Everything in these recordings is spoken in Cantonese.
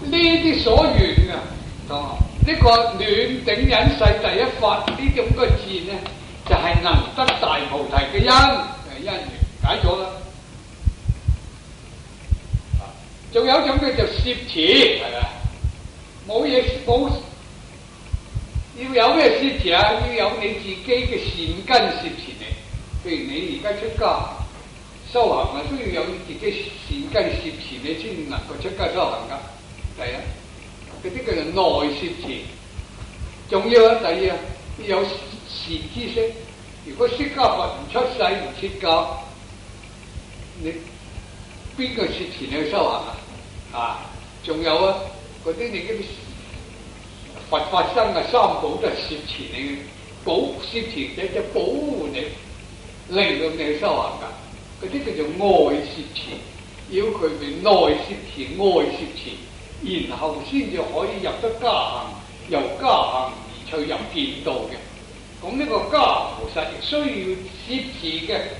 呢啲所緣啊，呢個暖頂忍世第一法呢種個字呢，就係能得大菩提嘅因緣解咗啦。仲有一種叫做攝持，係咪？冇要有咩攝持啊？要有你自己嘅善根攝持你。譬如你而家出家修行啊，都要有自己善根攝持你先能夠出家修行噶。第一，嗰啲叫做內攝持。仲要啊，第二啊，要有善知識。如果釋迦佛唔出世唔設教，你邊個攝持你去修行啊？啊，仲有啊，嗰啲你嗰啲佛法僧啊，三寶都係攝持你嘅，攝持者就保護你，令到你去修行噶。嗰啲叫做外攝持，要佢哋內攝持、外攝持，然後先至可以入得加行，由加行而趣入見道嘅。咁呢個加菩薩亦需要攝持嘅。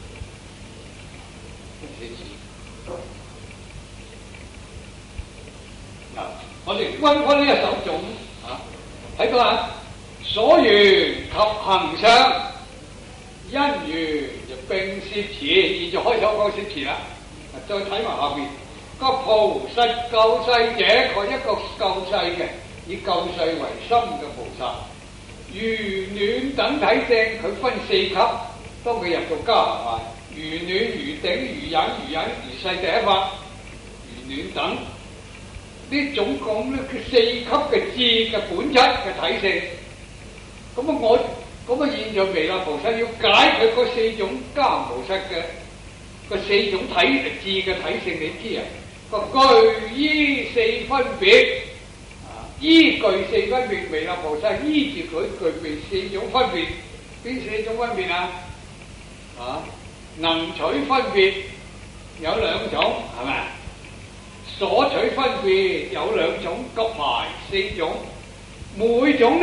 我哋溫翻呢一首頌啊，睇到啊，所緣及行相，因緣就並攝持。現在開手講攝持啦，再睇埋下邊，個菩薩救世者，佢一個救世嘅，以救世為心嘅菩薩，如暖等體性，佢分四級。當佢入到加行啊，如暖、如頂、如忍、如世第一法，如暖等。呢種講咧，佢四級嘅智嘅本質嘅體性。咁啊，現在彌勒菩薩要解佢嗰四種加行菩薩嘅嗰四種智嘅體性，你知啊？個具依四分別啊，依據四分別，彌勒菩薩依住佢具備四種分別。邊四種分別啊？啊，能取分別有兩種，係咪？所取分別有兩種，夾埋四種，每種呢，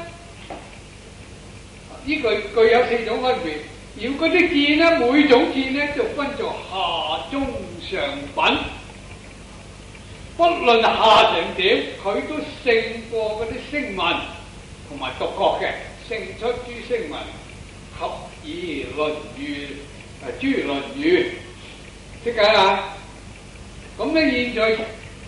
呢個具有四種分別。要嗰啲智呢，每種智呢就分做下中上品，不論下成點，佢都勝過嗰啲聲聞同埋獨覺嘅，勝出諸聲聞及以論語諸論語，識解啦？咁咧，現在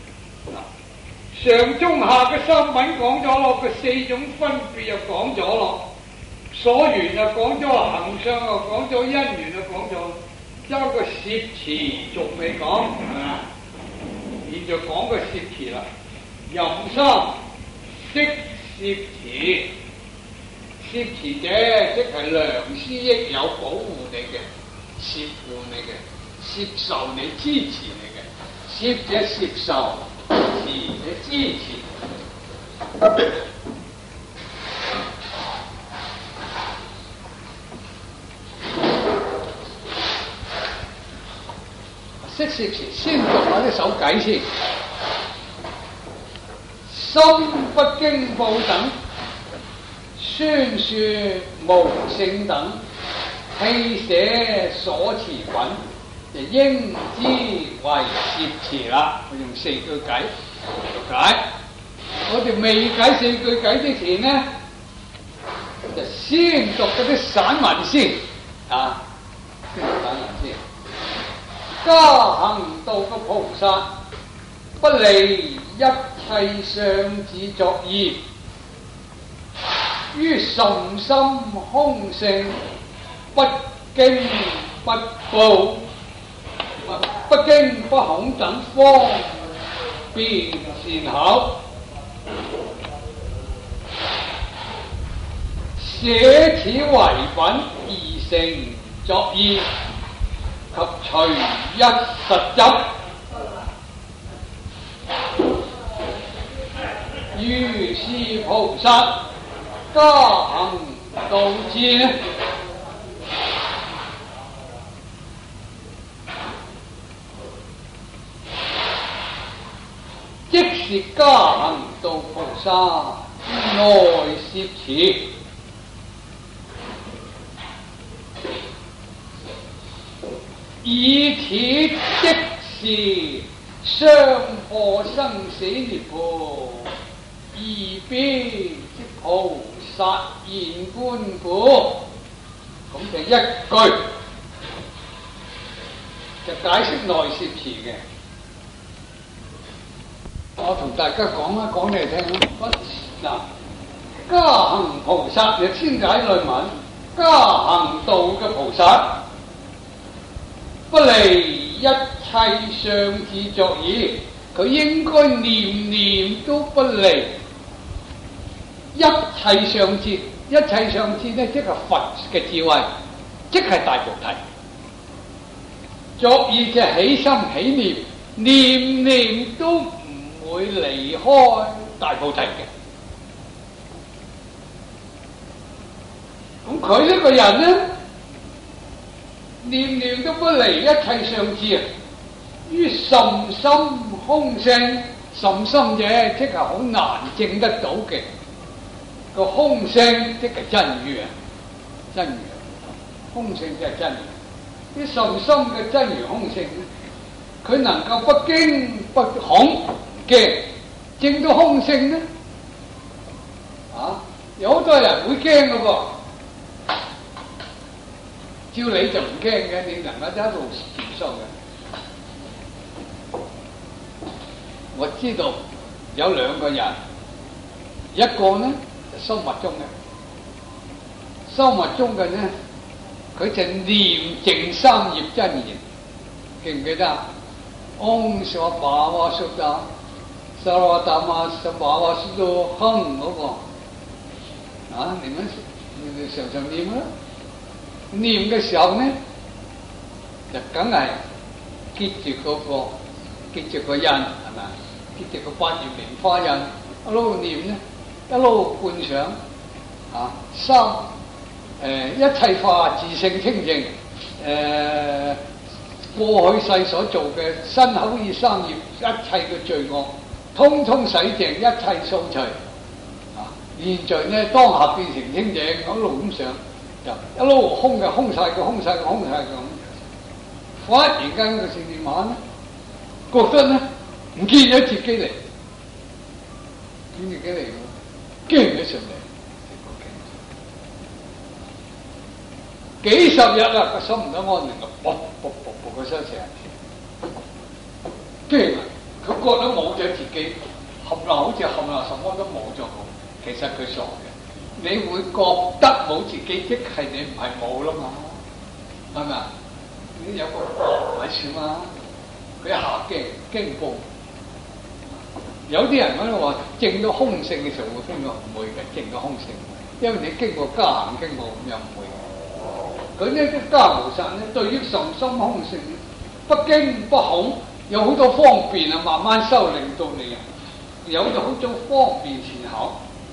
上中下嘅三品講咗咯，佢四種分別又講咗咯，所緣又講咗，行相又講咗，因緣又講咗，一個攝持仲未講，係咪啊？現在講個攝持啦，任三識攝持，攝持者即係良師益友，保護你嘅，攝護你嘅，攝受你，支持你嘅。攝者攝受，持者支持。識攝持，先讀下啲手偈先。心不經報等，宣說無性等，棄捨所持品。就應知為攝持啦，我用四句偈解。我哋未解四句偈之前呢，就先讀嗰啲散文先啊，先讀散文先。加行道嘅菩薩，不離一切相自作意，於甚深空性，不驚不怖。不驚不恐等方便善巧，捨此為品而成作意，及隨一實執，如是菩薩加行道智。即是加行道菩薩內攝持，以此即是相破生死涅槃，二邊即菩薩現觀故。咁就一句就解釋內攝詞嘅。我同大家講你聽嗱，加行菩薩就先解論文，加行道嘅菩薩不離一切相智作意，佢應該念念都不離一切相智。一切相智呢，即係佛嘅智慧，即係大菩提。作意就起心起念，念念都唔會離開大菩提嘅。咁佢呢個人呢，念念都不離一切相智啊，於甚深空性，甚深嘅即係好難證得到嘅。個空性即係真如啊，真如空性即係真如。啲甚深嘅真如空性，佢能夠不驚不恐嘅證到空性呢？有好多人會驚嘅噃，照你就唔驚嘅，你能夠一路禪修嘅。我知道有兩個人，一個呢，修密宗嘅，修密宗嘅呢，佢就念淨三業真言，記唔記得啊？唵薩巴瓦蘇達，薩瓦達瑪薩巴瓦蘇多哼嗰個，你們常常念啦。念嘅時候呢，就梗係結住個印，係咪？結住個八葉蓮花印，一路念呢。一路觀想一切法自性清淨，過去世所做嘅身口意三業一切嘅罪惡，通通洗淨，一切掃除。現在呢，當下變成清淨，一路咁上，就一路空嘅空晒嘅空晒嘅空晒咁。忽然間個聖殿晚呢，覺得呢唔見咗自己嚟，見自己嚟。驚咗上嚟，幾十日啦，個心唔得安寧啊！卜個聲成日驚啊！佢覺得冇咗自己，好似什麼都冇咗咁。其實佢傻嘅，你會覺得冇自己，即係你唔係冇啦嘛，係咪啊？你有個咪算嘛？佢一下驚怖。有啲人喺度話證到空性嘅時候會經過，唔會嘅證到空性，因為你經過加行經過咁又唔會。佢呢啲加無薩呢，對於甚深空性不驚不恐，有好多方便啊，慢慢修令到你啊，有咗好多方便善巧。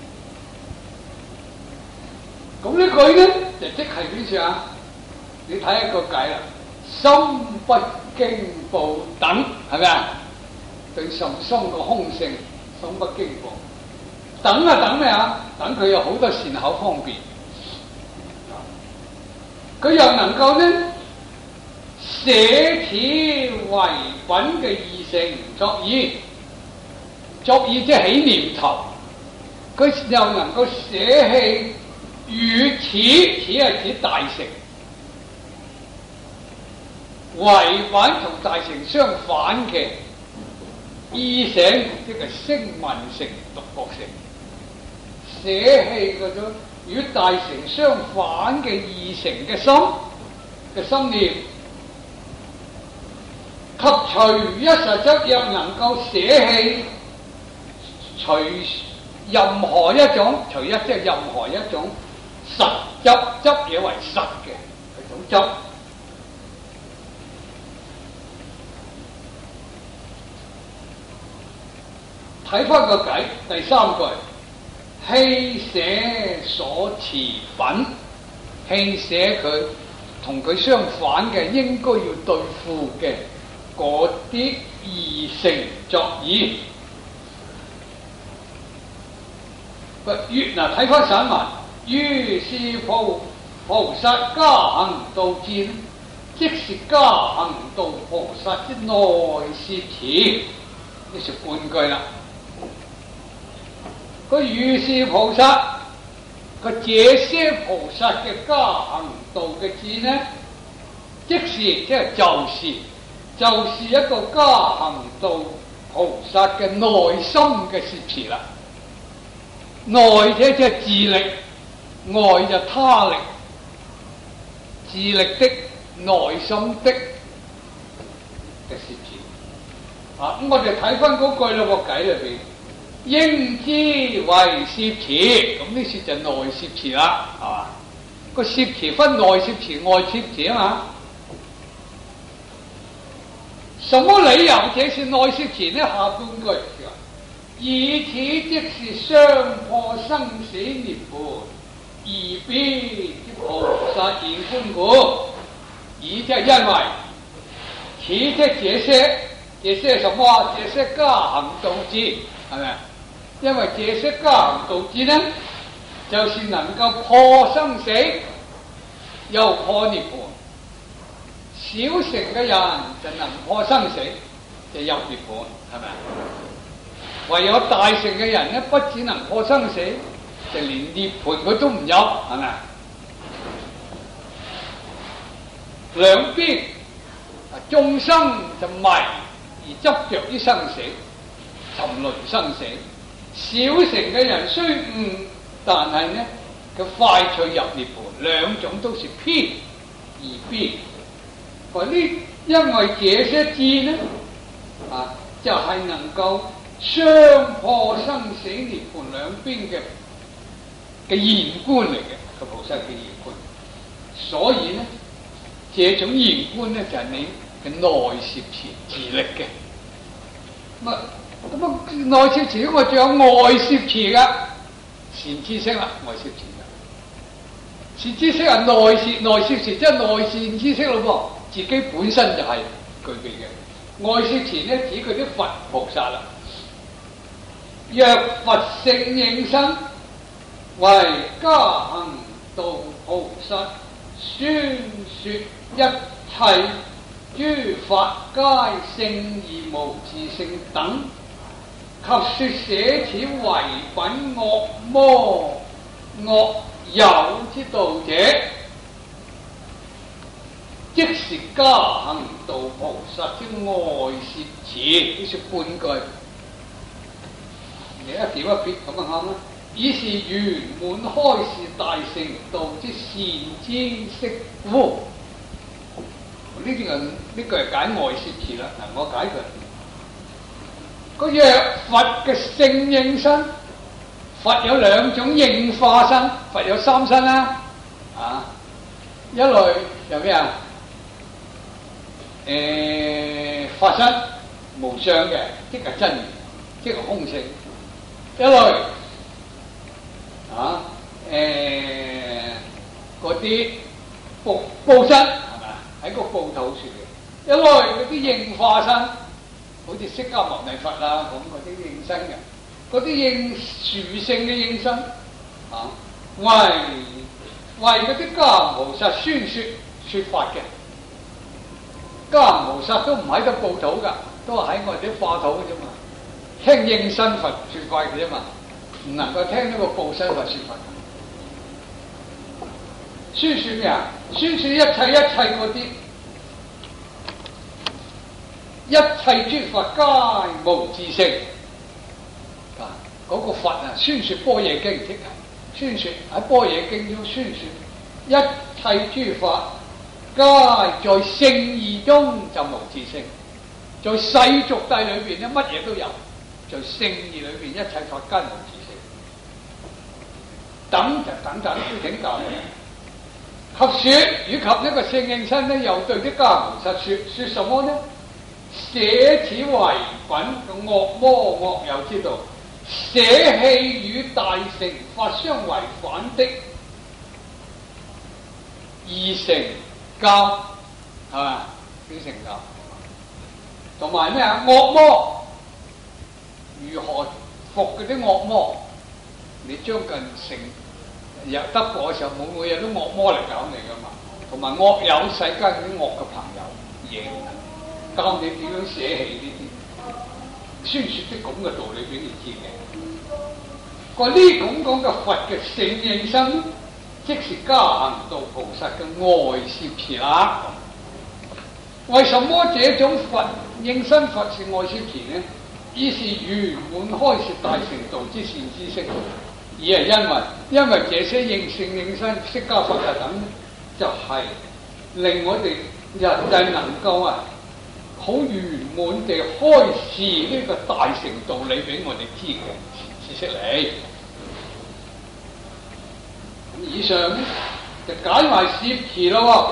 咁呢句呢就即係邊處啊？你睇一個偈啦，心不驚怖等，係咪啊？對甚深個空性，心不驚怖。等啊等咩啊？等佢有好多善巧方便，佢又能夠呢捨此為品嘅意性作意，作意即係起念頭，佢又能夠捨棄與此係指大乘，為品同大乘相反嘅意性，即係聲聞乘、獨覺乘，捨棄嗰種與大乘相反嘅異乘嘅心念，及隨一實執又能夠捨棄隨任何一種，隨一即係任何一種實執嘢為實嘅嗰種執。睇翻個偈第三句，棄捨所持品，棄捨佢同佢相反嘅，應該要對付嘅嗰啲異乘作意。嗱，睇翻散文，於是菩薩加行道智， 即是加行道菩薩之內攝持，呢是半句啦。個如是菩薩，個這些菩薩嘅加行道嘅字呢，即係就是一個加行道菩薩嘅內心嘅攝持啦。內即係自力，外就他力，自力的內心的攝持。咁我哋睇翻嗰句啦，個偈裏邊，應知為攝持，咁呢處就內攝持啦，係嘛？個攝持分內攝持、外攝持啊嘛。什麼理由這是內攝持呢？下半句以此即是相破生死涅槃而必之菩薩現觀故。以即係因為此即這些什麼啊？這些加行道智係咪？因為這些加行道智呢，就是能夠破生死又破涅槃。小乘嘅人就能破生死，就入涅槃，係咪？唯有大乘嘅人呢，不只能破生死，就連涅槃佢都唔入，係咪？兩邊眾生就迷而執着於生死，沉淪生死。小乘嘅人雖悟，但係呢，佢快脆入涅槃，兩種都是偏而邊。因為這些智呢，就係能夠相破生死涅槃兩邊嘅現觀嚟嘅，個菩薩嘅現觀。所以呢，這種現觀呢，就係你嘅內攝持自力嘅。咁內攝持我仲有外攝持噶，善知識啦，外攝持噶。善知識係內攝持，即係內善知識咯噃。自己本身就係具備嘅。外攝持呢，指佢啲佛菩薩啦。若佛性應身，為加行道菩薩宣說一切諸法皆聖而無自性等，及說捨此為品惡魔惡友之道者，即是加行道菩薩之外攝持。呢說半句，你一點一撇咁啊啱啦。以是圓滿開示大乘道之善知識故。呢句係解外攝持啦。嗱，我解佢。個若佛嘅性應身，佛有兩種應化身，佛有三身啦。一類有咩啊？法身無相嘅，即係真如，即係空性。一類嗰啲報身係咪？喺個報土處嘅。一類嗰啲應化身，好似釋迦牟尼佛啦咁嗰啲應身嘅，嗰啲應殊勝嘅應身為嗰啲加行菩薩宣說法嘅。加行菩薩都唔喺度報土噶，都係喺我哋啲化土嘅啫嘛。聽應身佛說法嘅啫嘛，唔能夠聽呢個報身佛說法。宣說咩啊？宣說一切嗰啲，一切諸法皆無自性。嗰個佛啊，宣說般若經即係宣說喺般若經中宣說一切諸法皆在聖義中就無自性，在世俗諦裏邊咧乜嘢都有，在聖義裏邊一切法皆無自性。等就等都請教你。及說與及呢個聖應身咧，又對啲加行菩薩說什麼呢？捨此為品嘅惡魔惡友之道，捨棄與大乘法相違反的二乘教係嘛？小乘教同埋咩啊？惡魔如何服嗰啲惡魔？你將近成日得過嘅時候，每日都惡魔嚟搞你噶嘛？ 同埋惡友世間嗰啲惡嘅朋友贏，教你點樣捨棄呢啲，宣説啲咁嘅道理俾你知嘅。個呢咁講嘅佛嘅性應身，即是加行道菩薩嘅外攝持啦。為什麼這種佛應身佛是外攝持呢？以是圓滿開示大乘道之善知識，而係因為這些應性應身釋迦佛等，就係、是、令我哋人哋能夠好圓滿地開示呢個大乘道理俾我哋知嘅知識嚟。咁以上咧就解埋攝持咯。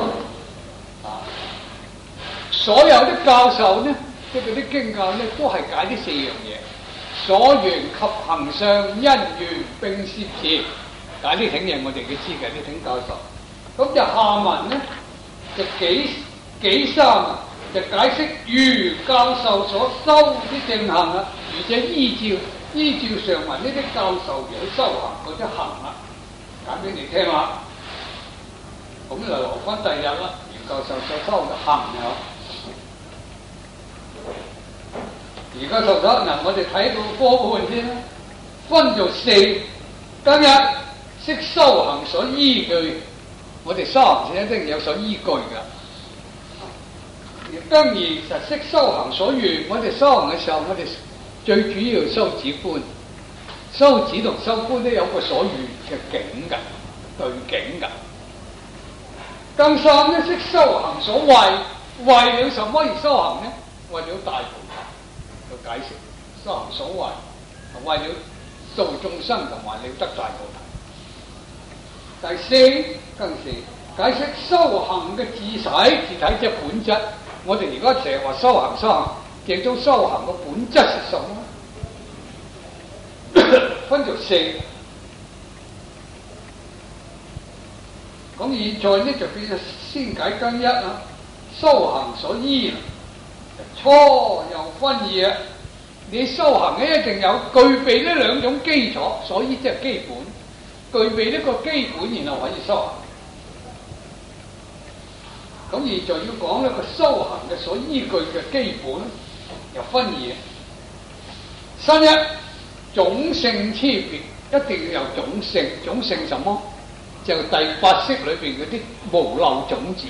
所有啲教授咧，即係嗰啲經教咧，都係解呢四樣嘢：所緣及行相、因緣並攝持。解呢挺嘢，我哋嘅知嘅呢挺教授。咁就下文咧，就幾三就解釋如教授所修啲正行啦，而且依照上文呢啲教授而去修行嗰啲行啦，講俾你聽啦。咁就落翻第日啦，如教授所修嘅行啊。而家受咗嗱，我哋睇到科判先啦，分做四。今日識修行所依據，我哋修行先一定有所依據㗎。跟而實識修行所緣，我哋修行嘅時候，我哋最主要修止觀，修止同修觀都有個所緣嘅境㗎，對境㗎。更三咧，識修行所為，為了什麼而修行呢？為了大菩提。解釋修行所為，為了度眾生同埋了得大菩提。第四更是解釋修行嘅自體即係本質。我哋而家成日話修行，其中修行嘅本質係什麼？分做四。咁現在呢就變咗先解更一啦，修行所依啦。初又分二，你修行咧一定有具備呢兩種基礎，所以即係基本，具備呢個基本，然後可以修行。咁而就要講呢個修行嘅所依據嘅基本，又分二。新一種性差別，一定要有種性。種性什麼？就第八識裏邊嗰啲無漏種子。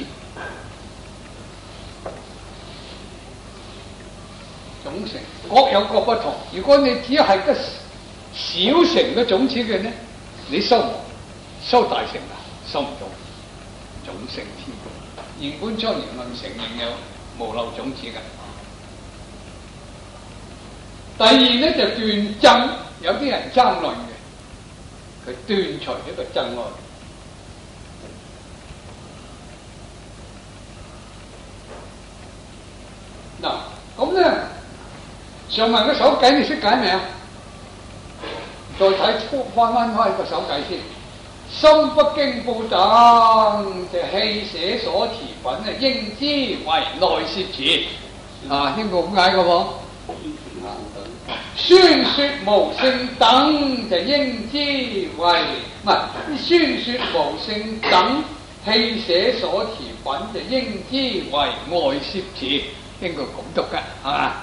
種性各有各不同。如果你只係個小乘嘅種子嘅呢，你修大乘啊，修唔到種性添。現觀莊嚴論承認有無漏種子嘅。第二呢，就斷憎，有啲人爭論嘅，佢斷除呢個憎愛。嗱，咁咧。上文嘅手計你識解未啊？再睇翻個手計先。心不經報等，就棄捨所持品應知為內攝持。應該咁解嘅喎。宣說無性等，就應知為唔係宣說無性等，棄捨所持品就應知為外攝持，應該咁讀嘅，係嘛？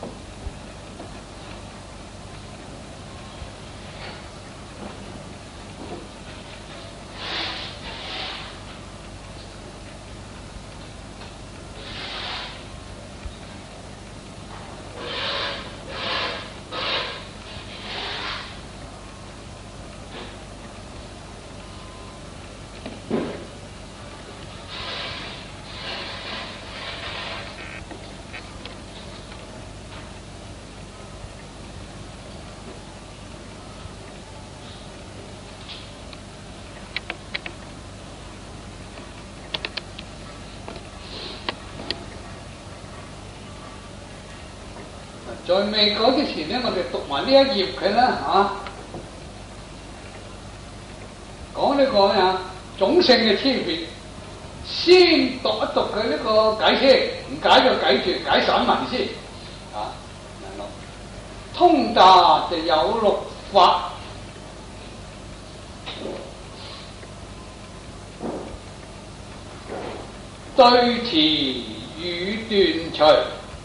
在未講之前咧，我哋讀埋呢一頁佢啦嚇，講呢個咩啊種性嘅差別，先讀一讀佢呢個解釋，唔解就解住解散文先啊。通達就有六法， 對詞與斷除，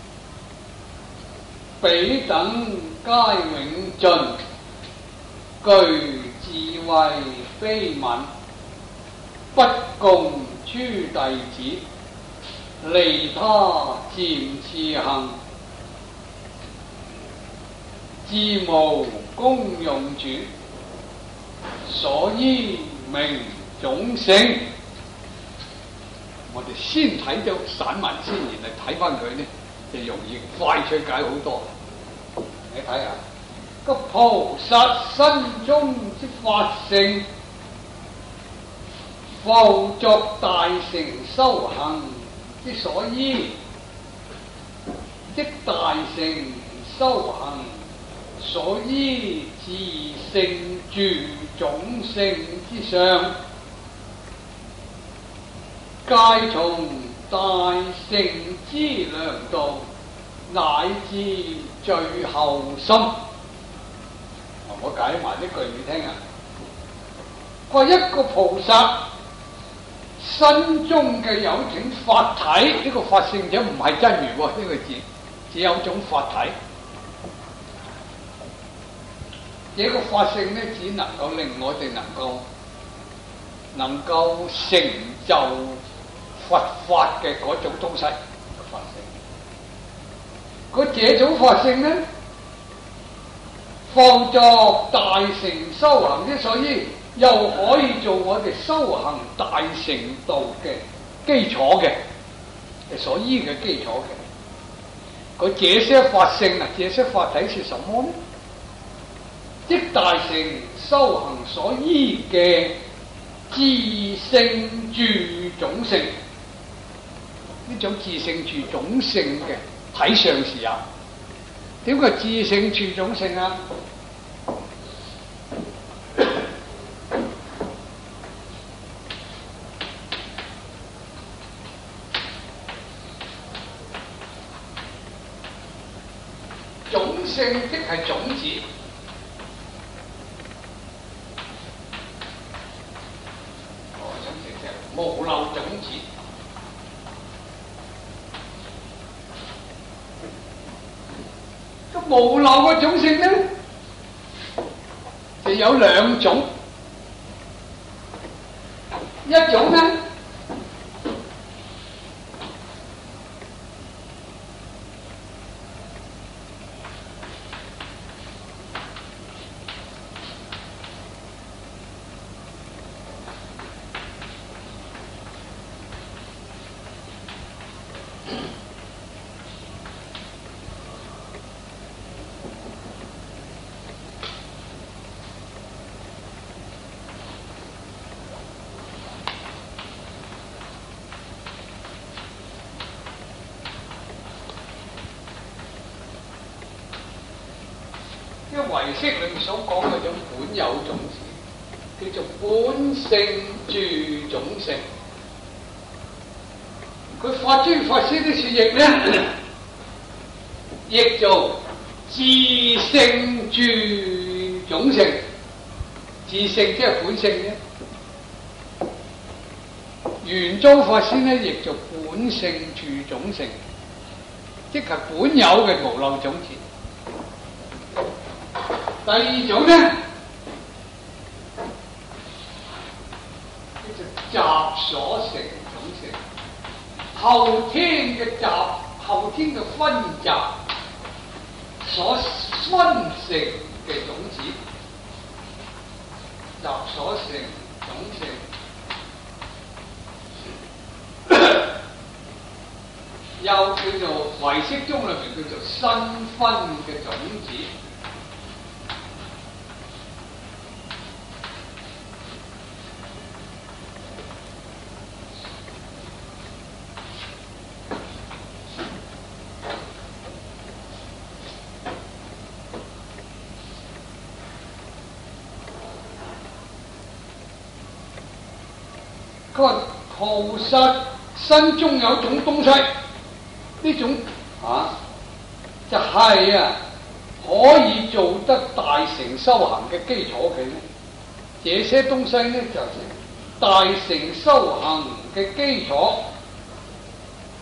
彼等皆永盡，具智慧非泯，不共諸弟子，利他漸次行，自無功用主，所依名種性。我哋先睇咗散文先，然後睇翻佢呢，就容易快脆解好多。你睇下個菩薩心中之法性，復作大乘修行之所依，即大乘修行所依自性住種性之上，皆從大乘之良道，乃至最後心。我解埋呢句你聽啊！佢話一個菩薩心中嘅有種法體，呢個法性者唔係真如喎，呢個字只有種法體。這個法性呢，只能夠令我哋能夠成就佛法嘅嗰種東西。法性，佢這種法性呢，放作大乘修行之所依，又可以做我哋修行大乘道嘅基礎嘅，所依嘅基礎嘅。佢這些法性啊，這些法體是什麼呢？即大乘修行所依嘅自性住種性，呢種自性住種性嘅睇上時啊，點解自性住種性啊？種性即係種子。無漏種子，咁無漏嘅種性呢，就有兩種，一種呢唯識裏面所講嗰種本有種子，叫做本性住種性。佢法尊法師啲説譯呢，譯做自性住種性。自性即係本性啫。玄奘法師呢，譯做本性住種性，即係本有嘅無漏種子。第二種呢，叫做習所成種性，後天嘅習，後天嘅分習所分成嘅種子，習所成種性，又叫做唯識宗裏面叫做新分嘅種子。佢話菩薩心中有種東西，呢種就係可以做得大乘修行嘅基礎嘅呢。這些東西呢，就係大乘修行嘅基礎，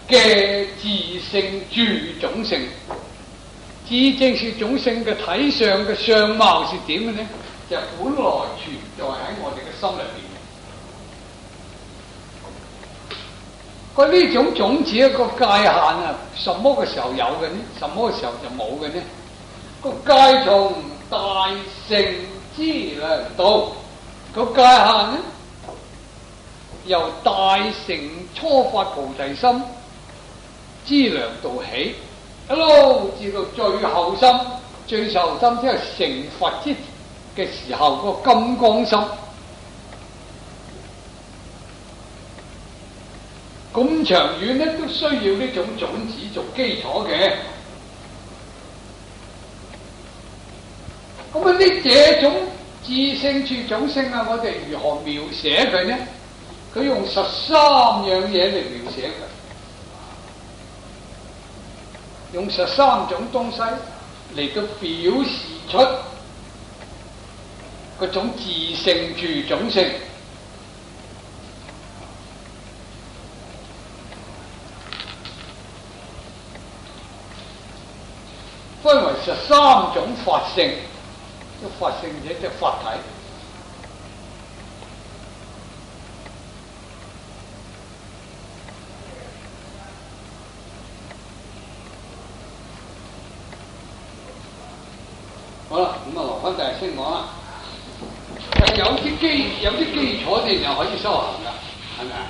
嘅自性住種性。自正是種性嘅體相嘅相貌是點嘅呢？就本來存在喺我哋嘅心裏邊。佢呢種種子一個界限啊，什麼嘅時候有嘅呢？什麼嘅時候就冇嘅呢？個界從大乘資糧道，個界限呢，由大乘初發菩提心資糧道起，一路至到最後心，最後心即係成佛之嘅時候個金剛心。咁長遠咧，都需要呢種種子做基礎嘅。咁啊，呢這種自性處種性啊，我哋如何描寫佢呢？佢用13樣嘢嚟描寫佢，用13種東西嚟到表示出嗰種自性處種性。分為13種法性，法性者即係法體。好啦，咁啊，留翻第日先講啦。有啲基礎你就可以修行㗎，係咪啊？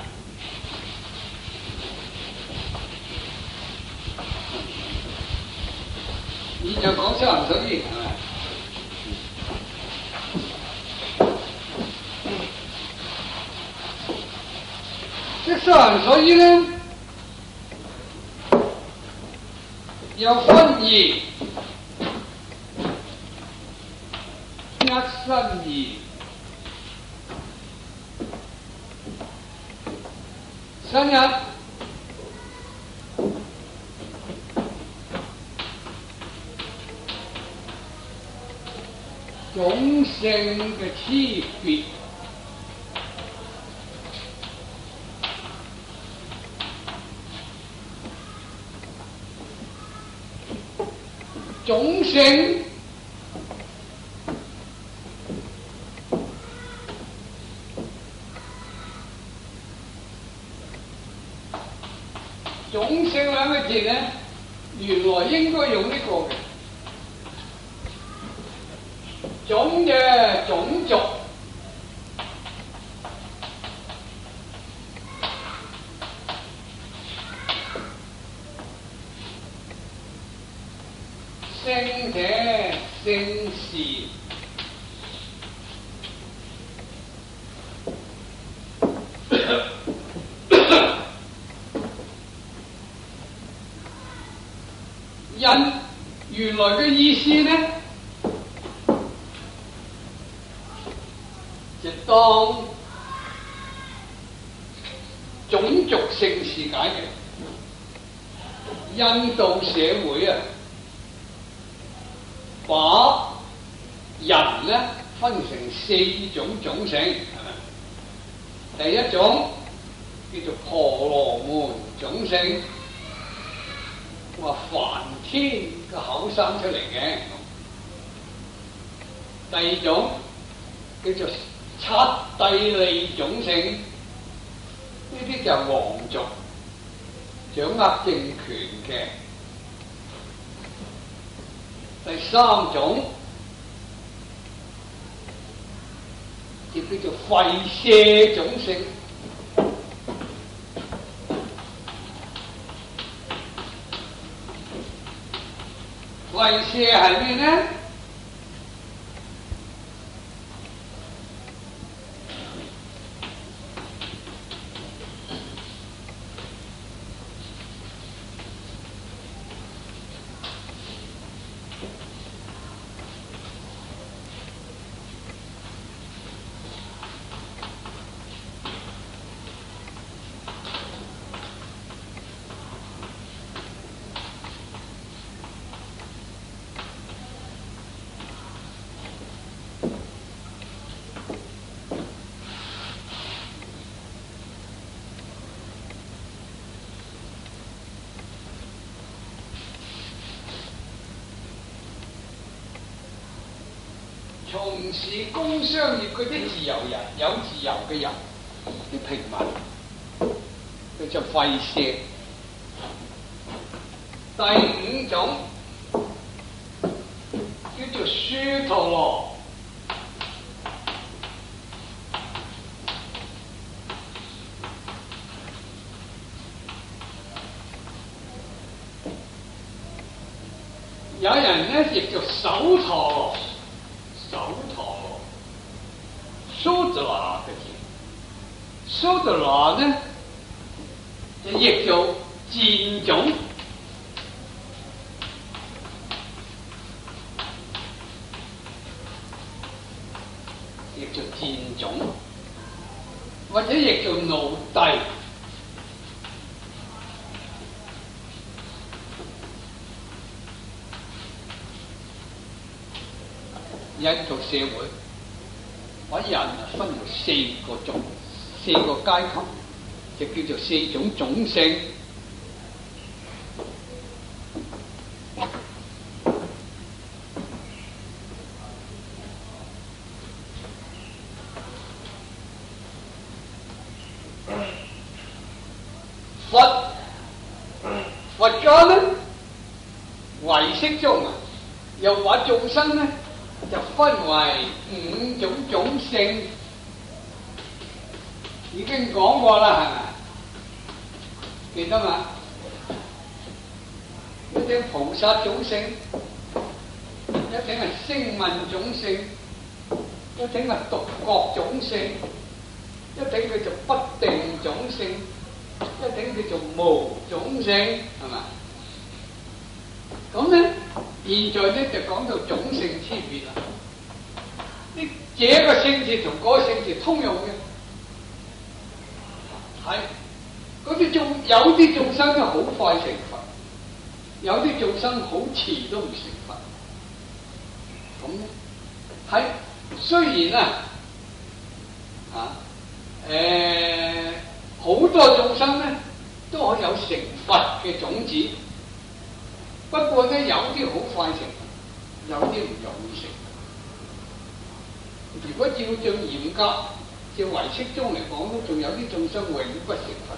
你就講修行所依，係咪？即修行所依咧，有分二，一身二，身一。種性嘅區別，種性兩個字咧，原來應該用呢個嘅。種嘅種族，性者性事，因原來嘅意思呢？就當種族性是解嘅。印度社會啊，把人咧分成4種種姓，係咪？第一種叫做婆羅門種姓，話梵天個口生出嚟嘅。第二種叫做剎帝利種姓，呢啲就係皇族掌握政權嘅。第三種就叫做吠舍種姓，吠舍係咩呢？ 從事工商業嗰啲自由人，有自由嘅人，啲平民，佢就廢舍。第五種叫做殊陀羅，有人咧亦叫首陀羅，首陀羅，蘇德拉嘅字，蘇德拉咧就譯做賤種。譯做賤種，或者譯做奴隸。印度社會把人分為4個種、4個階級，就叫做4種種姓。佛家咧，唯識中啊，又把眾生咧就分為5種種姓，已經講過啦，係咪？記得嘛？一定菩薩種姓，一定係聲聞種姓，一定係獨覺種姓，一定叫做不定種姓，一定叫做無種姓，係咪？咁咧，現在咧就講到種姓區別啦。呢這個姓氏同嗰個姓氏通用嘅，係嗰啲有啲眾生咧好快成佛，有啲眾生好遲都唔成佛。咁咧係雖然好多眾生咧都可以有成佛嘅種子。不過咧，有啲好快成，有啲唔容易成。如果照嚴格，照唯識中嚟講咧，仲有啲眾生永不成佛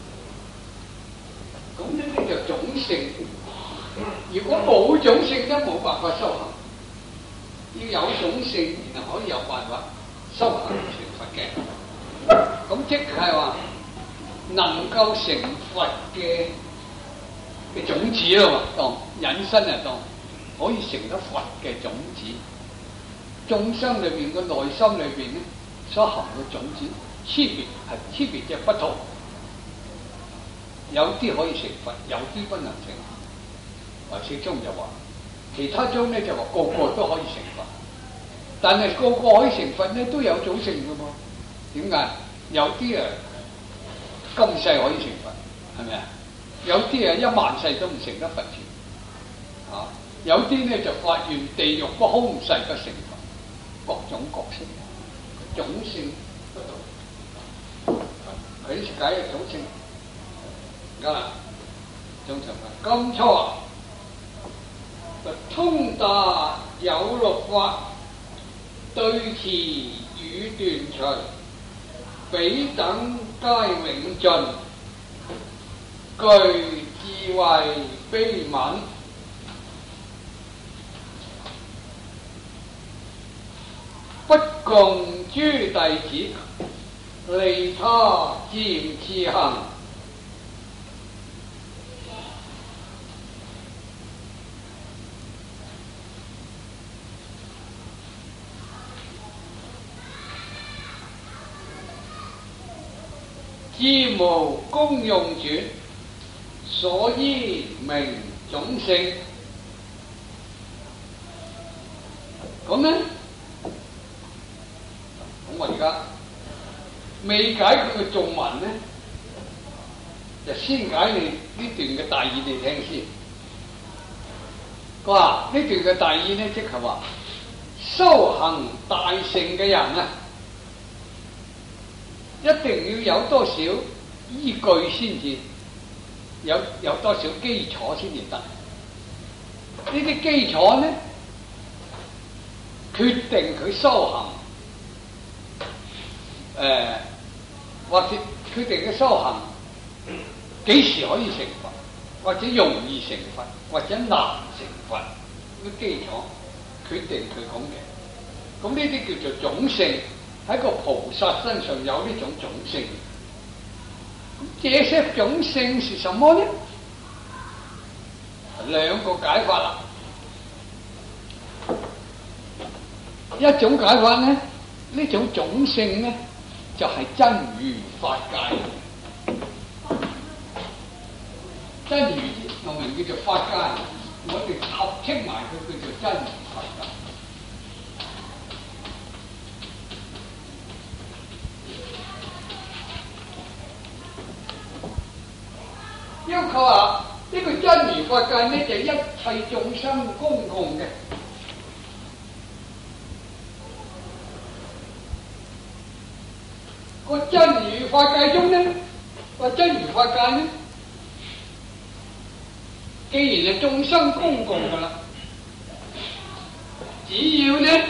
嘅。咁呢啲就種姓。如果冇種姓，都冇辦法修行。要有種姓，然後可以有辦法修行成佛嘅。咁即係話能夠成佛嘅種子咯，當引申啊，當可以成得佛嘅種子。眾生裏邊個內心裏邊咧，所含嘅種子，區別就不同。有啲可以成佛，有啲不能成。唯識宗就話，其他宗咧就話個個都可以成佛，但係個個可以成佛咧都有種姓嘅噃。點解？有啲今世可以成佛，係咪啊？有啲10000世都唔成得佛住，有啲咧就發願地獄不空誓不成佛，各種各性，種姓不同。佢解嘅種姓，種姓金初通達有六法，對治與斷除，彼等皆永盡。具智慧悲憫，不共諸弟子，利他漸次行。知無功用轉，所依名種姓。咁咧，咁我而家未解佢嘅頌文咧，就先解你呢段嘅大意你聽先。佢話呢段嘅大意咧，即係話修行大乘嘅人啊，一定要有多少依據先至，有多少基礎先至得。呢啲基礎咧， 決定佢修行，或者決定佢修行幾時可以成佛，或者容易成佛，或者難成佛，啲基礎決定佢咁嘅。咁呢啲叫做種性，喺個菩薩身上有呢種種性。咁這些種性是什麼呢？兩個解法啦。一種解法呢，呢種種性呢，就係真如法界。真如我名叫做法界，我哋合稱埋佢叫做真如法界。要求話呢個真如法界呢，就一切眾生公共嘅。個真如法界中呢，個真如法界呢，既然係眾生公共噶啦，只要呢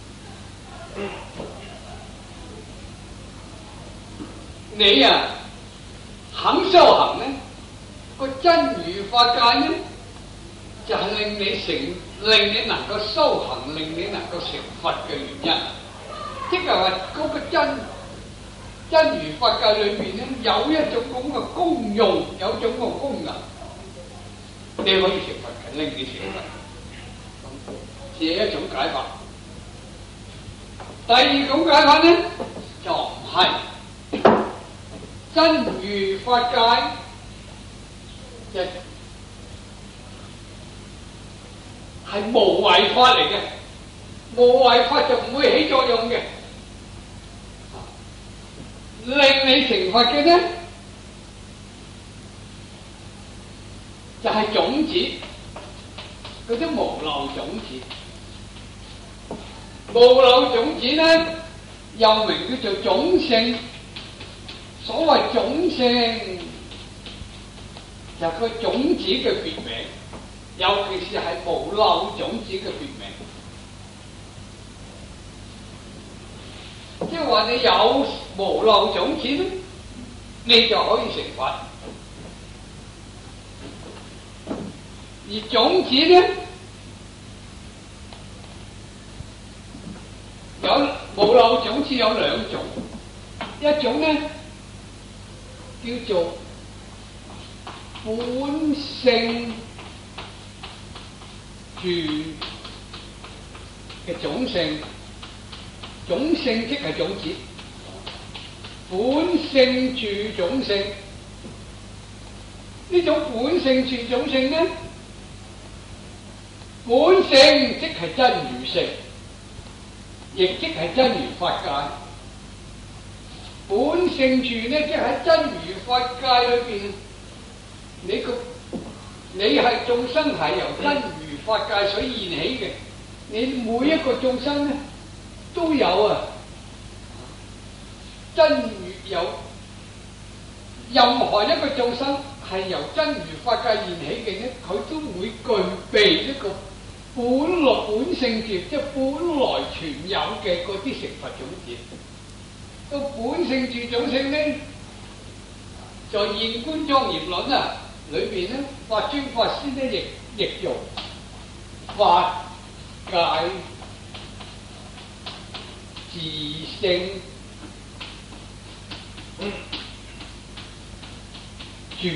你肯修行呢，個真如法界呢，就係令你能夠修行，令你能夠成佛嘅原因。即係話嗰個真如法界裏面咧，有一種咁嘅功用，有種個功能，你可以成佛嘅，令你成佛。這一種解法。第二種解法呢，就唔係真如法界，就係無為法嚟嘅，無為法就唔會起作用嘅。令你成佛嘅呢，就係種子，嗰啲無漏種子。無漏種子呢，又名叫做種性。所謂種性，就係個種子嘅別名，尤其是係無漏種子嘅別名。即係話你有無漏種子咧，你就可以成佛。而種子咧，有無漏種子有兩種，一種咧叫做本性住嘅種性。種性即係種子，本性住種性。呢種本性住種性呢，本性即係真如性，亦即係真如法界。本性住呢，即係喺真如法界裏邊，你係眾生係由真如法界所現起嘅，你每一個眾生呢，都有真如有，任何一個眾生係由真如法界現起嘅呢，佢都會具備一個本性住，即係本來存有嘅嗰啲成佛種子。個本性住種性呢，在《現觀莊嚴論》裏邊呢，法尊法師呢亦用法界自性住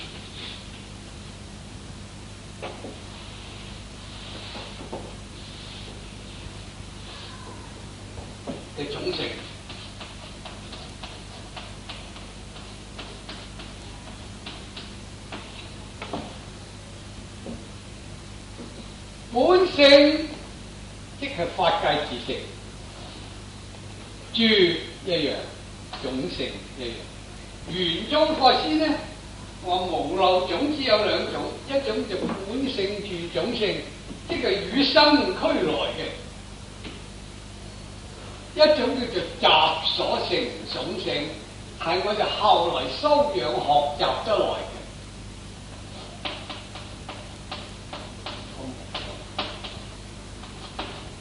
嘅種性。本性即係法界自性，住一樣，種性一樣。圓宗法師呢話無漏種子有兩種，一種就本性住種性，即係與生俱來嘅；一種叫做習所成種性，係我哋後來修養學習得來嘅。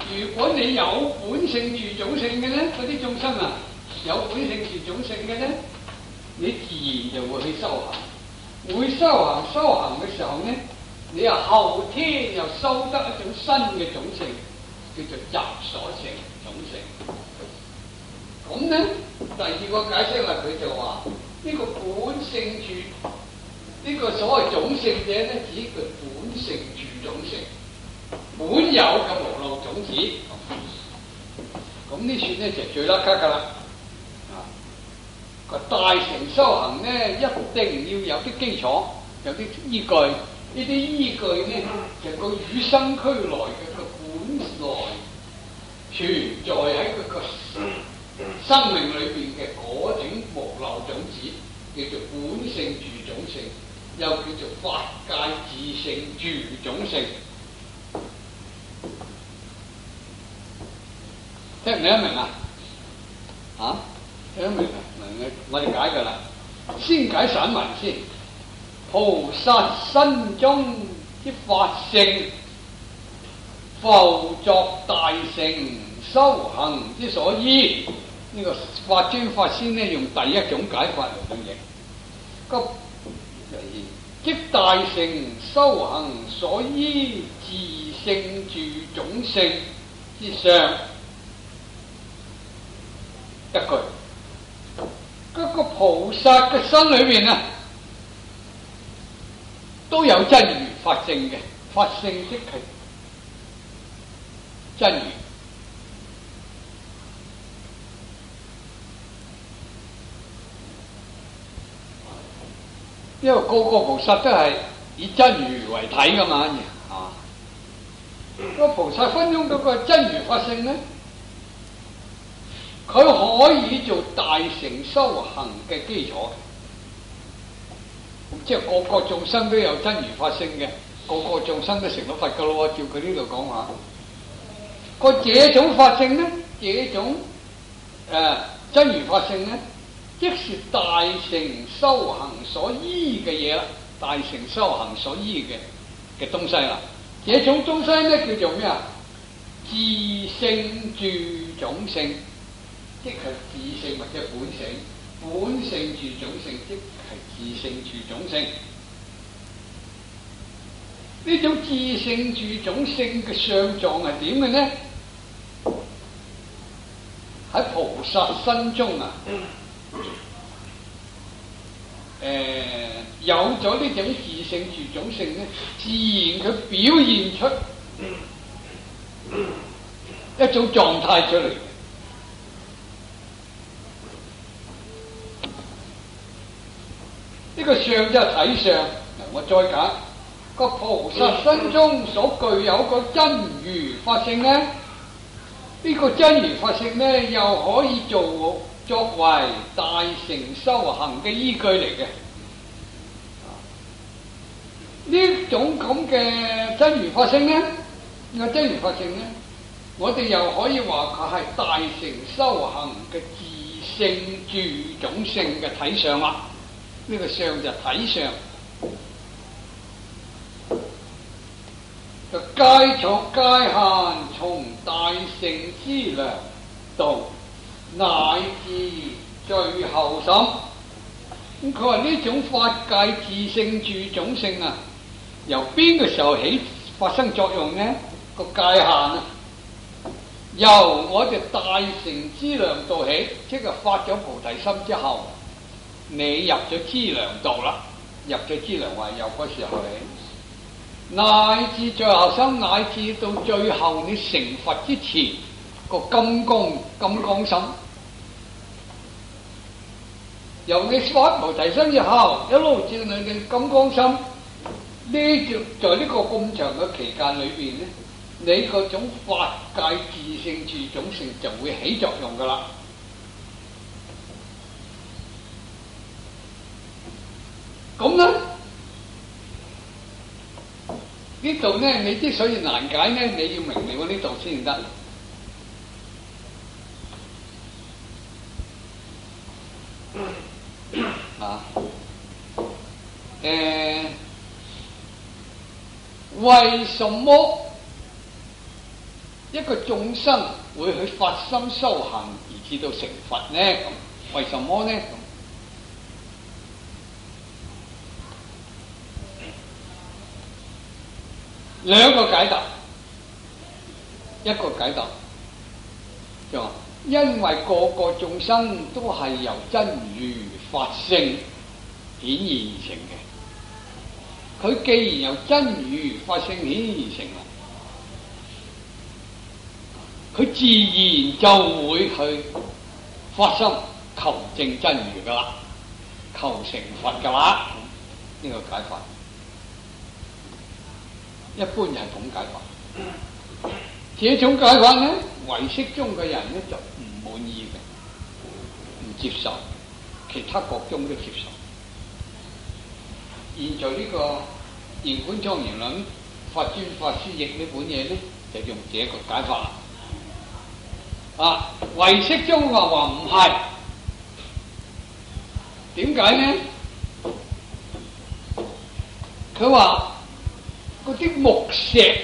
如果你有本性住種性嘅咧，嗰啲眾生啊，有本性住種性嘅咧，你自然就會去修行。會修行嘅時候咧，你又後天又修得一種新嘅種性，叫做習所性種性。咁咧，第二個解釋啦，佢就話呢個本性住呢個所謂種性者咧，指佢本性住種性，本有嘅無漏種子。咁呢處咧就最甩咳噶啦。個大乘修行咧，一定要有啲基礎，有啲依據。呢啲依據咧，就個與生俱來嘅個本來存在喺佢個生命裏邊嘅嗰種無漏種子，叫做本性住種性，又叫做法界自性住種性。聽唔聽得明啊？聽得明啊？明嘅，我哋解噶啦。先解散文先。菩薩心中之法性，復作大乘修行之所依。呢個法尊法先咧，用第一種解法嚟對應。個即大乘修行所依自性住種性之上一句。嗰個菩薩嘅心裏面啊，都有真如法性嘅，法性即係真如。因為個個菩薩都係以真如為體噶嘛，個菩薩分中嗰個真如法性咧，佢可以做大乘修行嘅基礎。即係個個眾生都有真如法性嘅，個個眾生都成咗佛噶咯喎。照佢呢度講下，個這種法性咧，這種真如法性咧，即是大乘修行所依嘅嘢啦，大乘修行所依嘅東西啦。這種東西咧叫做咩啊？自性住種性，即係自性或者本性。本性住種性，即係自性住種性。呢種自性住種性嘅相狀係點嘅呢？喺菩薩身中啊，有咗呢種自性住種性咧，自然佢表現出一種狀態出嚟。呢個相就係體相。我再解個菩薩身中所具有個真如法性咧，呢個真如法性咧又可以作為大乘修行嘅依據嚟嘅。呢種咁嘅真如法性咧，呢個真如法性咧，我哋又可以話佢係大乘修行嘅自性住種性嘅體相啦。呢個相就體相，就界限從大乘資糧道乃至最後審。咁佢話呢種法界自性住種性啊，由邊個時候起發生作用呢？個界限啊，由我哋大乘資糧道起，即係發咗菩提心之後。你入咗資糧道啦，入咗資糧位，由嗰時候起，乃至最後生，乃至到最後你成佛之前個金剛心，由你發菩提心之後，一路至你嘅金剛心，呢就在呢個咁長嘅期間裏邊咧，你嗰種法界自性住種性就會起作用噶啦。咁咧，呢度咧，你之所以難解咧，你要明白呢度先得。為什麼一個眾生會去發心修行而至到成佛呢？咁為什麼呢？兩個解答，一個解答就話，因為個個眾生都係由真如法性顯現而成嘅。佢既然由真如法性顯現而成啦，佢自然就會去發心求證真如噶啦，求成佛噶啦。呢個解法一般就係咁解法。這種解法呢，唯識宗嘅人呢就唔滿意嘅，唔接受，其他各宗都接受。現在呢個《現觀莊嚴論》法尊法師譯呢本嘢呢，就用這個解法啦。唯識宗話唔係，點解呢？佢話嗰啲木石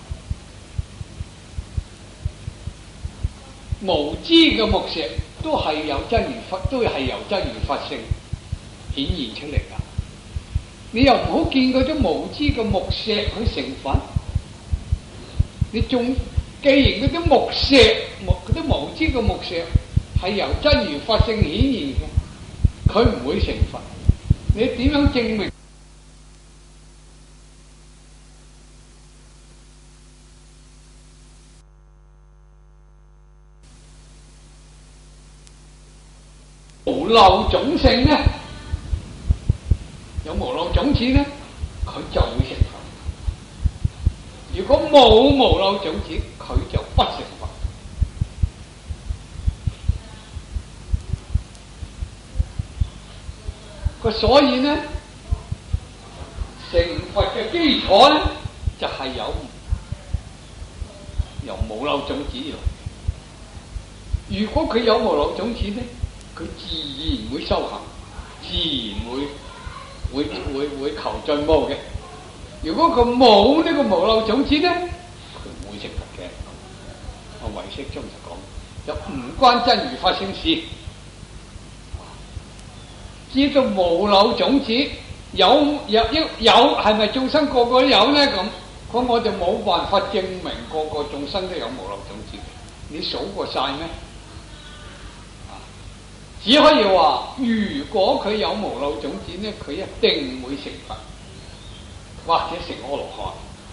無知嘅木石都係有真如法，都係由真如法性顯現出嚟噶。你又唔好見嗰啲無知嘅木石去成佛，你仲既然嗰啲木石嗰啲無知嘅木石係由真如法性顯現嘅，佢唔會成佛。你點樣證明？無漏種性呢？有無漏種子呢，佢就會成佛；如果冇無漏種子，佢就不成佛。所以呢，成佛嘅基礎呢，就係由無漏種子來。如果佢有無漏種子呢，佢自然會修行，自然會求進步嘅。如果佢冇呢個無漏種子呢，佢唔會成佛嘅。唯識宗就講，就唔關真如法性事。知道無漏種子有係咪眾生個個都有呢？咁我就冇辦法證明個個眾生都有無漏種子。你數過晒咩？只可以話，如果佢有無漏種子呢，佢一定會成佛，或者成阿羅漢。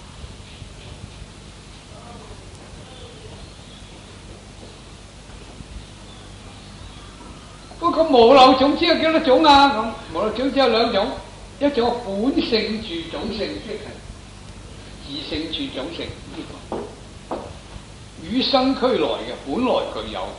不過無漏種子有幾多種啊？咁無漏種子有兩種，一種係本性住種性，即係自性住種性，呢個與生俱來嘅，本來具有。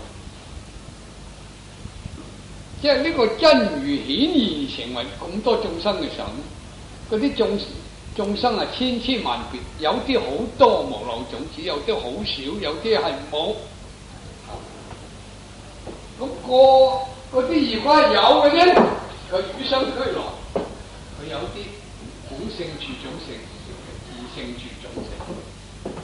即係呢個真如顯現成為咁多眾生嘅時候，嗰啲眾生係千千萬別，有啲好多無漏種子，有啲好少，有啲係冇。咁嗰啲如果係有嘅啫，佢與生俱來，佢有啲本性住種性，自性住種性，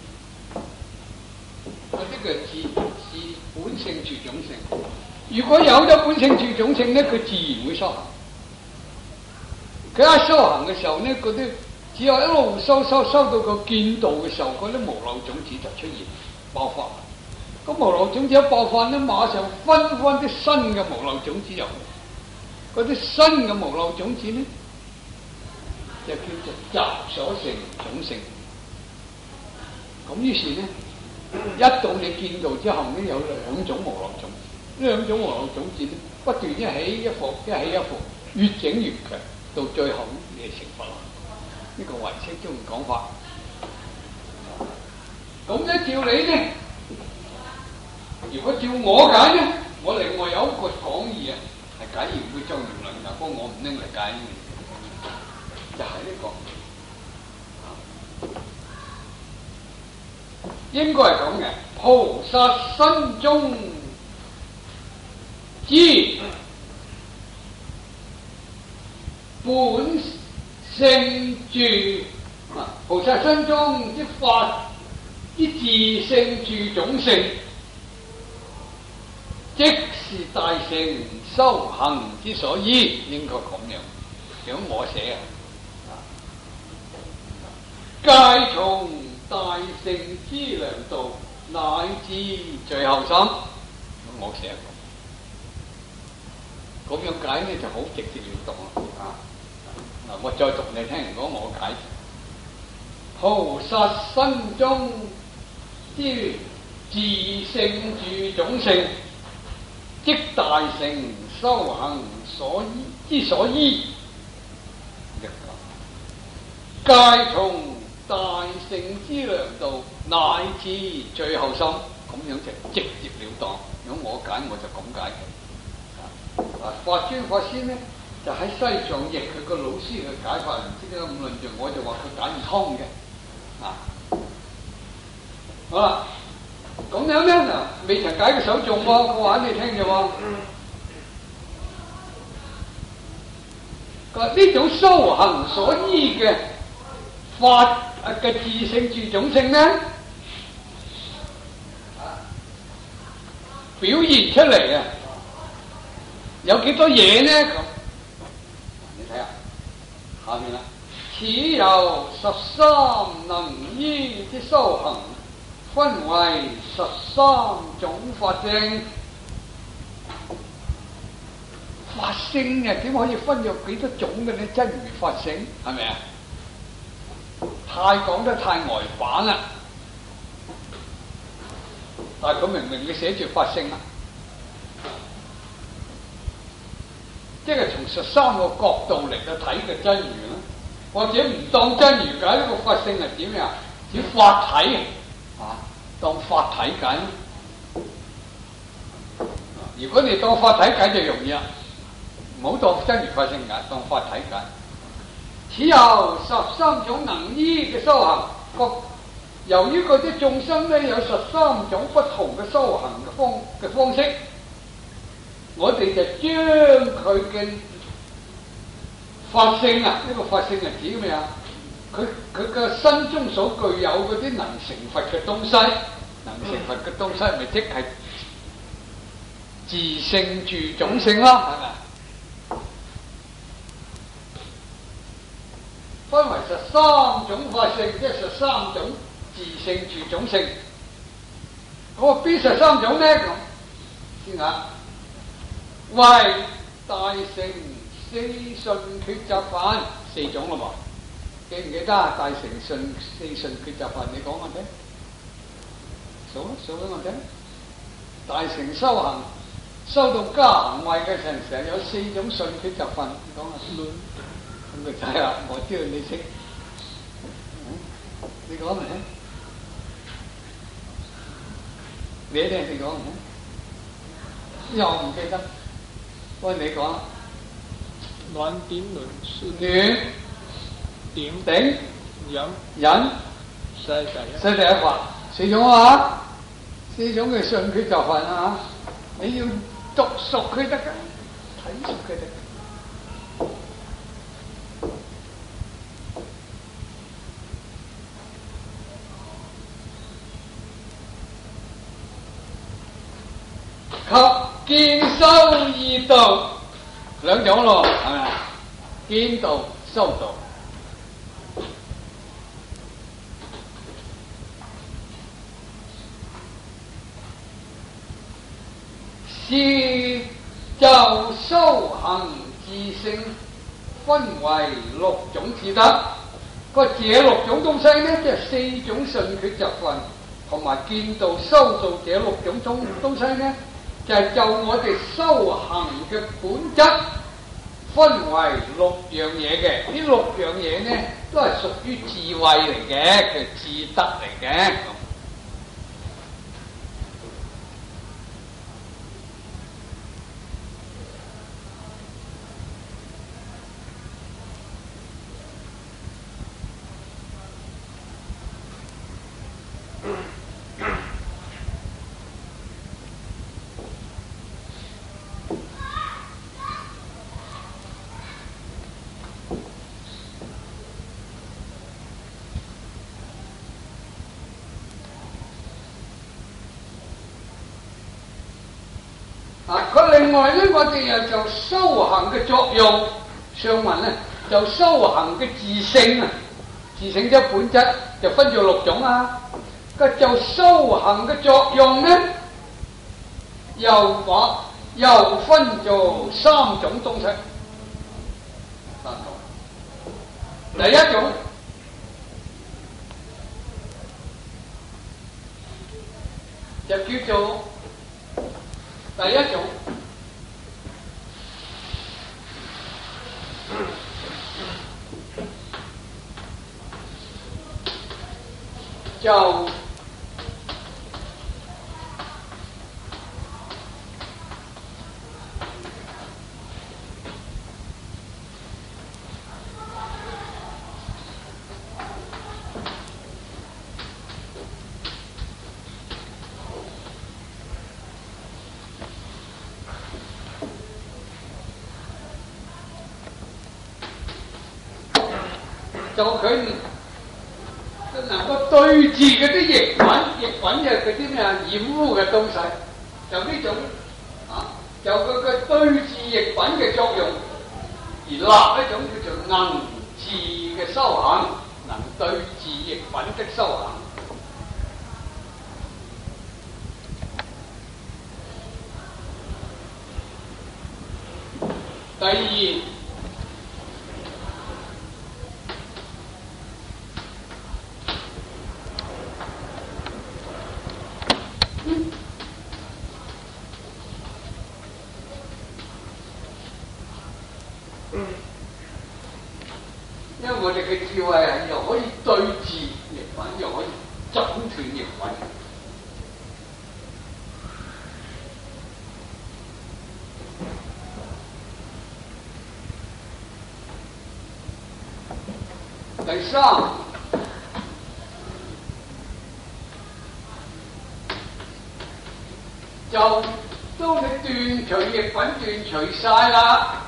嗰啲叫自本性住種性。如果有咗本性住種性呢，佢自然會修行。佢一修行嘅時候呢，嗰啲只有一路修到個見道嘅時候，嗰啲無漏種子就出現爆發。咁無漏種子一爆發呢，馬上分啲新嘅無漏種子入去。嗰啲新嘅無漏種子呢，就叫做集所成種性。咁於是呢，一到你見道之後呢，有兩種無漏種子。呢兩種無漏種子呢，不斷一起一伏，越整越強，到最後你係成佛啦。呢個唯識宗講法。咁一照你呢，如果照我解呢，我另外有一個講義啊，係解《現觀莊嚴論》嘅，不過我唔拎嚟解，就係呢個。應該係咁嘅，菩薩心中知本性住，菩薩心中之法之自性住種性，即是大乘修行之所依，應該咁樣。如果我寫皆從大乘之良道，乃至最後心。我寫咁樣解呢就好直接了當啊！嗱，我再讀你聽，如果我解菩薩心中之自性住種性，即大乘修行之所依，皆從大乘之良道，乃至最後心，咁樣就直接了當。如果我解，我就咁解。法尊法師呢，就喺西藏譯佢個老師嘅解法，唔知點解咁論盡，我就話佢解唔通嘅。好啦，咁樣咧嗱，未曾解嘅首頌喎，我話俾你聽啫喎。佢話呢種修行所依嘅法嘅自性住種性呢，表現出嚟啊，有幾多嘢呢？咁你睇下下面啦，此由13能依之修行，分為13種法性。法性啊，點可以分有幾多種嘅呢？真如法性係咪啊？太講得太呆板啦！但係佢明明佢寫住法性啦，即係從13個角度嚟到睇嘅真如啦，或者唔當真如解呢個法性係點樣？只法體啊，當法體解。如果你當法體解就容易啦，唔好當真如法性解，當法體解。此有13種能依嘅修行，由於嗰啲眾生咧有13種不同嘅修行嘅方式，我哋就將佢嘅法性啊，呢個法性係指咩啊？佢嘅身中所具有嗰啲能成佛嘅東西，能成佛嘅東西咪即係自性住種性咯，係咪？分為13種法性，即係13種自性住種性。咁啊，邊13種呢？咁先下，為大乘四順抉擇法，4種啦嘛。記唔記得啊？大乘四順抉擇法，你講我聽，數俾我聽。大乘修行修到加行位嘅成有4種順抉擇法，你講下。咁就睇啦，我知道你識。你講嚟聽，你一定係講唔聽，又唔記得。喂，你講。 暖頂輪暖頂頂忍世第一法，4種啊，4種嘅順抉擇法啊，你要讀熟佢得㗎，睇熟佢得。及見修二道2種咯，係咪啊？見道、修道。是就修行自性分為6種至得。這6種東西呢，即係4種順抉擇法，同埋見道、修道這6種東西呢，就係就我哋修行嘅本質分為6樣嘢嘅。呢6樣嘢呢，都係屬於智慧嚟嘅，佢智德嚟嘅。 佢另外咧，我哋又就修行嘅作用，上文咧就修行嘅自性啊，自性即係本質，就分咗6種啊。個就修行嘅作用咧，又分咗3種東西。3種，第一種就叫做第一種。就佢能夠對治嗰啲逆品就係嗰啲咩染污嘅東西，就呢種就佢嘅對治逆品嘅作用，而立一種叫做能治嘅修行，能對治逆品的修行。第二，因為我哋嘅智慧係又可以對治逆品，又可以斬斷逆品。第三，就當你斷除逆品斷除晒啦。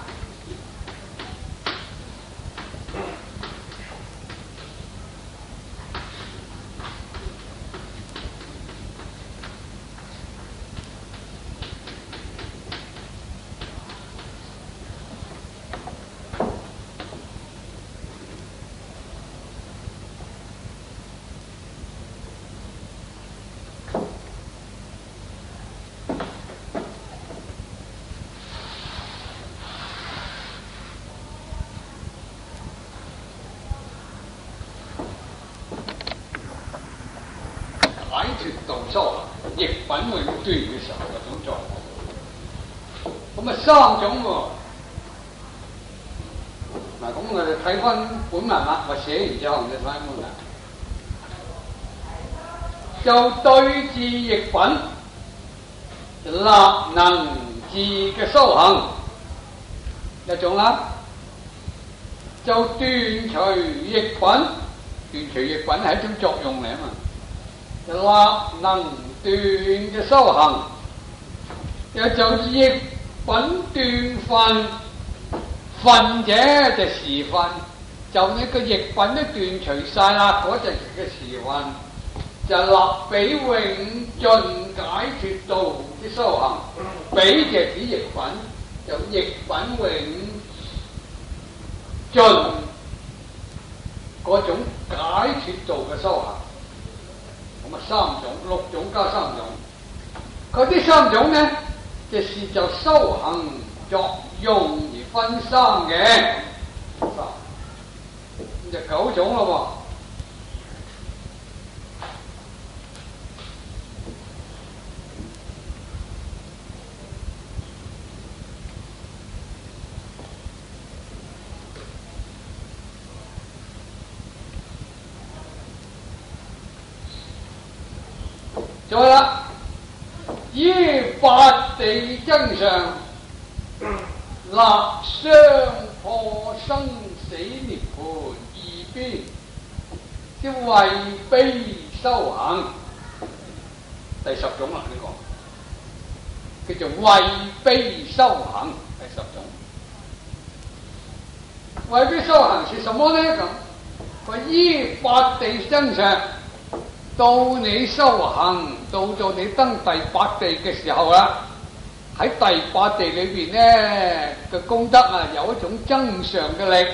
修行逆品永斷嘅時候嗰種狀況，咁3種喎。嗱，咁我哋睇翻本文啦，我寫完之後就睇本文，就對治逆品，立能治嘅修行一種啦，就斷除逆品，斷除逆品係一種作用嚟啊嘛。立能斷嘅修行，又就逆品斷分，分者就時分，就呢個逆品都斷除晒啦，嗰陣時嘅時分就立彼永盡解脫道嘅修行，彼就指逆品，就逆品永盡嗰種解脫道嘅修行。咁3種，6種加3種。佢呢3種呢，就修行作用而分3嘅，3咁就9種咯喎。再啦，依法地增上，立雙破生死涅槃二邊，即為悲修行。第10種啦，呢個叫做為悲修行，第10種。為悲修行是什麼呢？咁佢依法地增上。到你修行到你登第8地嘅時候啦， 喺第八地裏邊咧嘅功德啊，有一種增上嘅力，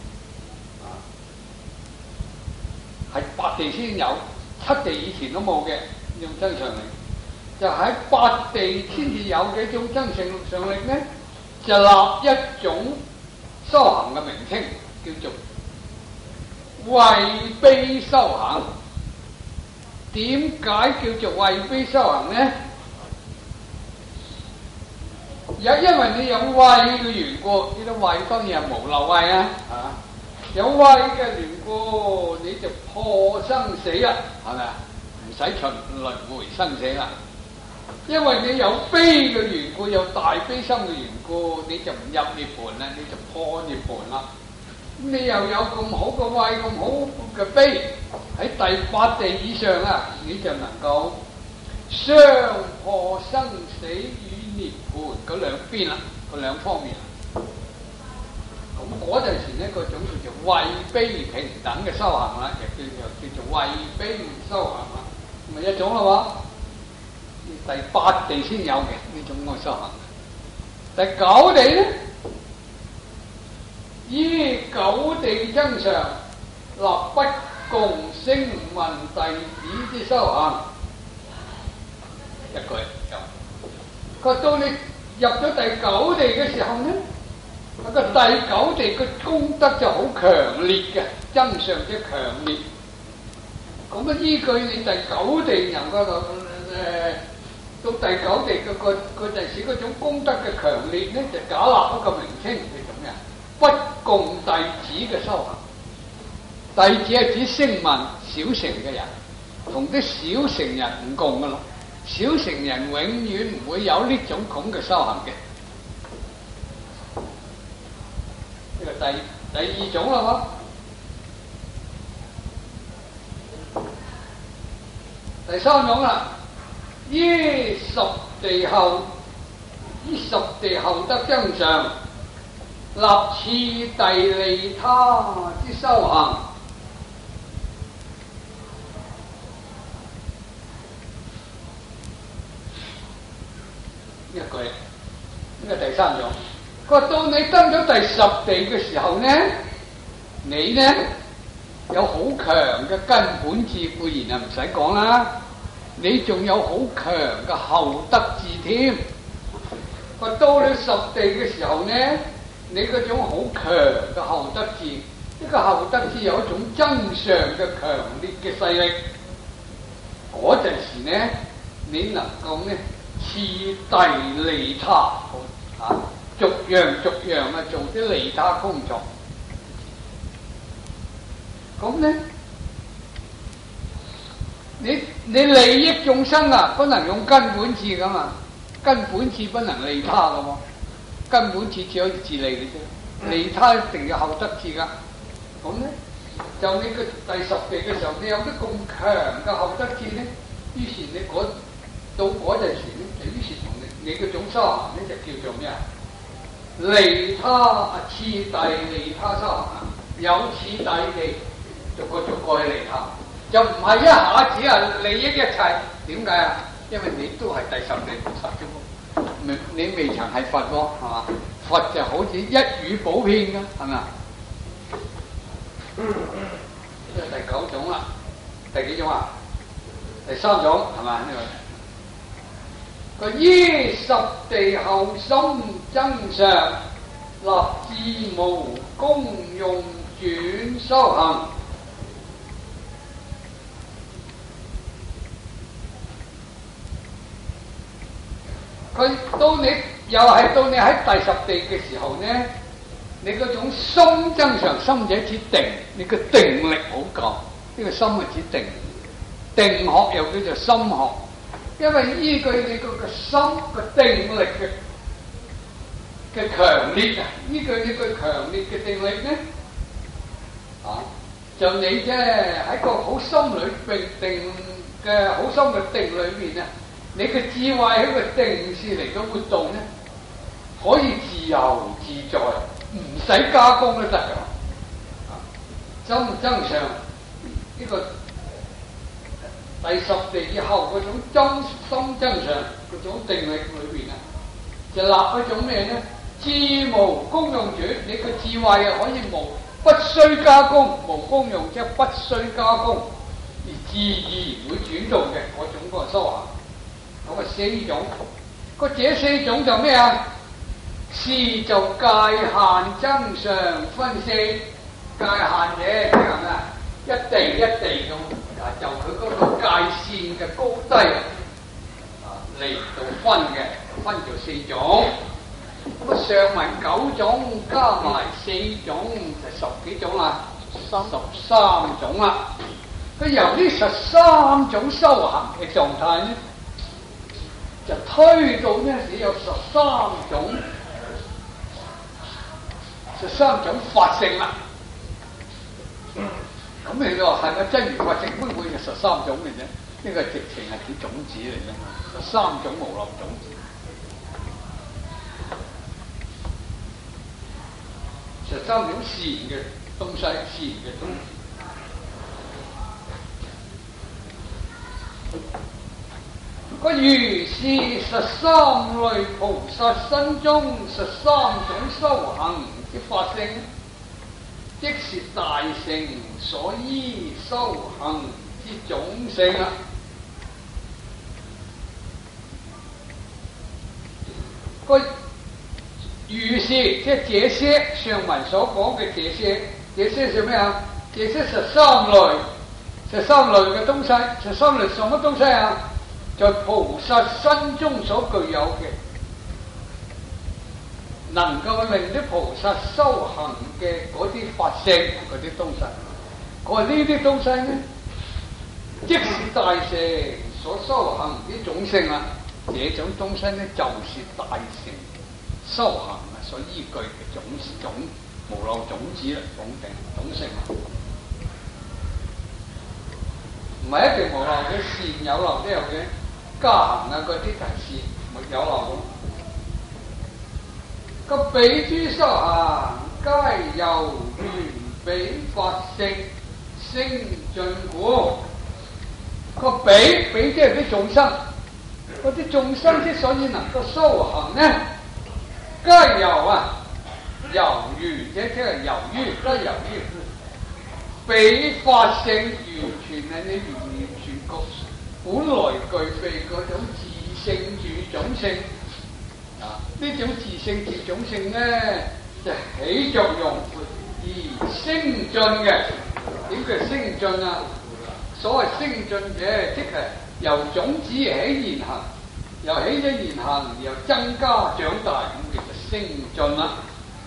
係八地先有，七地以前都冇嘅呢種增上力，就喺八地先至有嘅一種增上力咧，就立一種修行嘅名稱，叫做位卑修行。點解叫做位卑修行咧？因為你有慧嘅緣故，呢啲慧當然係無漏慧啊！有慧嘅緣故，你就破生死啦，係咪啊？唔使循輪迴生死啦。因為你有悲嘅緣故，有大悲心嘅緣故，你就唔入涅槃啦，你就破涅槃啦。咁你又有咁好嘅慧，咁好嘅悲，喺第八地以上啊，你就能夠雙破生死與涅槃嗰兩邊啦，嗰兩方面。咁嗰陣時呢，嗰種叫做位卑平等嘅修行啦，亦叫做位卑修行啦，咁咪一種咯喎。第八地先有嘅呢種嘅修行。第九地咧，依九地增上，立不共聲聞弟子之修行。一句就，佢到你入咗第九地嘅時候呢，個第九地嘅功德就好強烈嘅，增上之強烈。咁啊，依據你第九地能夠到第九地嘅嗰陣時嗰種功德嘅強烈呢，就假立一個名稱叫做咩啊？不共弟子嘅修行。弟子係指聲聞小乘嘅人，同啲小乘人唔共噶啦。小乘人永遠唔會有呢種咁嘅修行嘅。呢個第二種啦喎，第三種啦。依十地後得增上，立次第利他之修行。一句，呢個第三種。佢話到你登咗第十地嘅時候呢，你呢有好強嘅根本智，固然啊唔使講啦。你仲有好強嘅後得智添。佢到你十地嘅時候呢，你嗰種好強嘅後得智，呢個後得智有一種增上嘅強烈嘅勢力。嗰陣時呢，你能夠呢次第利他啊，逐樣啊做啲利他工作。咁呢？你利益眾生啊，不能用根本智噶嘛，根本智不能利他噶喎，根本智只可以自利嘅啫，利他一定要後得智噶。咁咧，就你個第十地嘅時候，你有啲咁強嘅後得智咧，於是你到嗰陣時咧，就於是同你嗰種修行咧就叫做咩啊？利他次第利他修行啊，有次第地逐個去利他。就唔係一下子啊利益一切，點解啊？因為你都係第十地菩薩啫喎，你未曾係佛喎，係嘛？佛就好似一語普遍噶，係咪啊？呢個第九種啦，第幾種啊？第三種係嘛？呢個佢依十地後心增上，立志無功用轉修行。佢到你又係到你喺第十地嘅時候呢，你嗰種心增上，心者指定，你個定力好夠，呢個心係指定，定學又叫做心學，因為依據你嗰個心個定力嘅強烈啊，依據你個強烈嘅定力呢，就你啫喺個好心裏定嘅好深嘅定裏面啊。你嘅智慧喺個定事嚟到活動咧，可以自由自在，唔使加工都得噶。增上呢個第十地以後嗰種心增上嗰種定力裏邊啊， 就立一種咩呢？智無功用主，你個智慧啊可以不需加工，無功用即係不需加工，而自然會轉動嘅嗰種個修行。咁啊四種，這四種就咩啊？是就界限增上分四，界限嘅即係咩啊？一地一地咁啊，就佢嗰個界線嘅高低啊嚟到分嘅，分做四種。咁啊上文9種加埋4種就10幾種啦，13種啦。佢由呢13種修行嘅狀態呢，就推到呢時有13種法性啦。咁你話係咪真如法性會唔會係13種嘅啫？呢個直情係啲種子嚟嘅嘛，13種無漏種子。13種自然嘅東西，自然嘅東西。個如是13類菩薩身中13種修行嘅法性，即是大乘所依修行之種性啦。個如是即係這些上文所講嘅這些是咩啊？這些13類嘅東西，13類什麼東西啊？在菩薩身中所具有嘅，能夠令啲菩薩修行嘅嗰啲法性嗰啲東西，佢話呢啲東西呢，即是大乘所修行啲種性啦。這種東西呢，就是大乘修行啊所依據嘅種無漏種子啦，種性。唔係一定無漏嘅，善有漏都有嘅，加行啊嗰啲就係善，沒有漏。個彼諸修行，皆由緣彼法性升進故。個彼即係啲眾生，嗰啲眾生之所以能夠修行呢，皆由緣即係由於，皆由於彼法性完全係你完全個本來具備嗰種自性住種性啊！呢種自性住種性呢，就起作用而升進嘅。點叫升進啊？所謂升進嘅，即係由種子起現行，由起咗現行，又增加長大，咁叫做升進啦。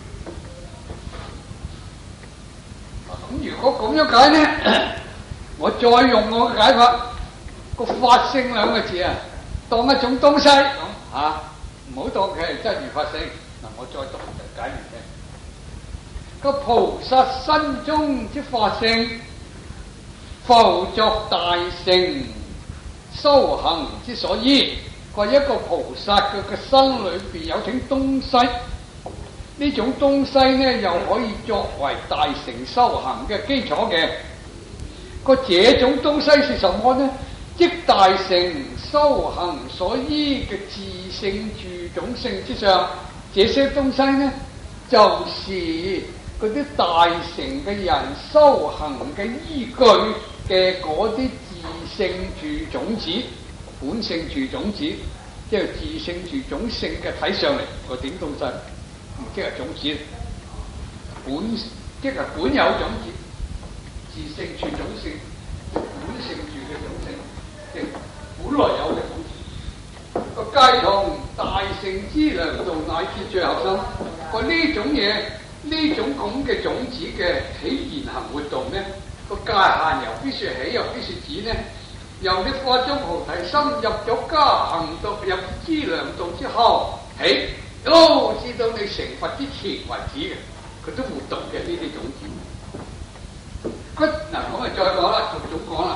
咁如果咁樣解呢，我再用我嘅解法，個法性兩個字啊，當一種東西咁啊，唔好當佢係真如法性。嗱，我再讀就解明嘅。個菩薩身中之法性，復作大乘修行之所依。佢一個菩薩佢嘅身裏邊有種東西。呢種東西呢，又可以作為大乘修行嘅基礎嘅。個這種東西是什麼呢？即大乘修行所依嘅自性住種性之上，這些東西呢，就是嗰啲大乘嘅人修行嘅依據嘅嗰啲自性住種子、本性住種子，即係自性住種性嘅睇上嚟個點東西。即係種子，即係本有種子，自性住種性，本性住嘅種性，即係本來有嘅種子。個皆同大乘之良道乃至最後生，個呢種嘢，呢種咁嘅種子嘅起現行活動呢，個界限由必須起，又必須止呢？由你發咗菩提心，入咗加行道，入資糧道之後起。知道你成佛之前為止嘅，佢都活動嘅呢啲種子。嗱，我咪再講啦，逐種講啦。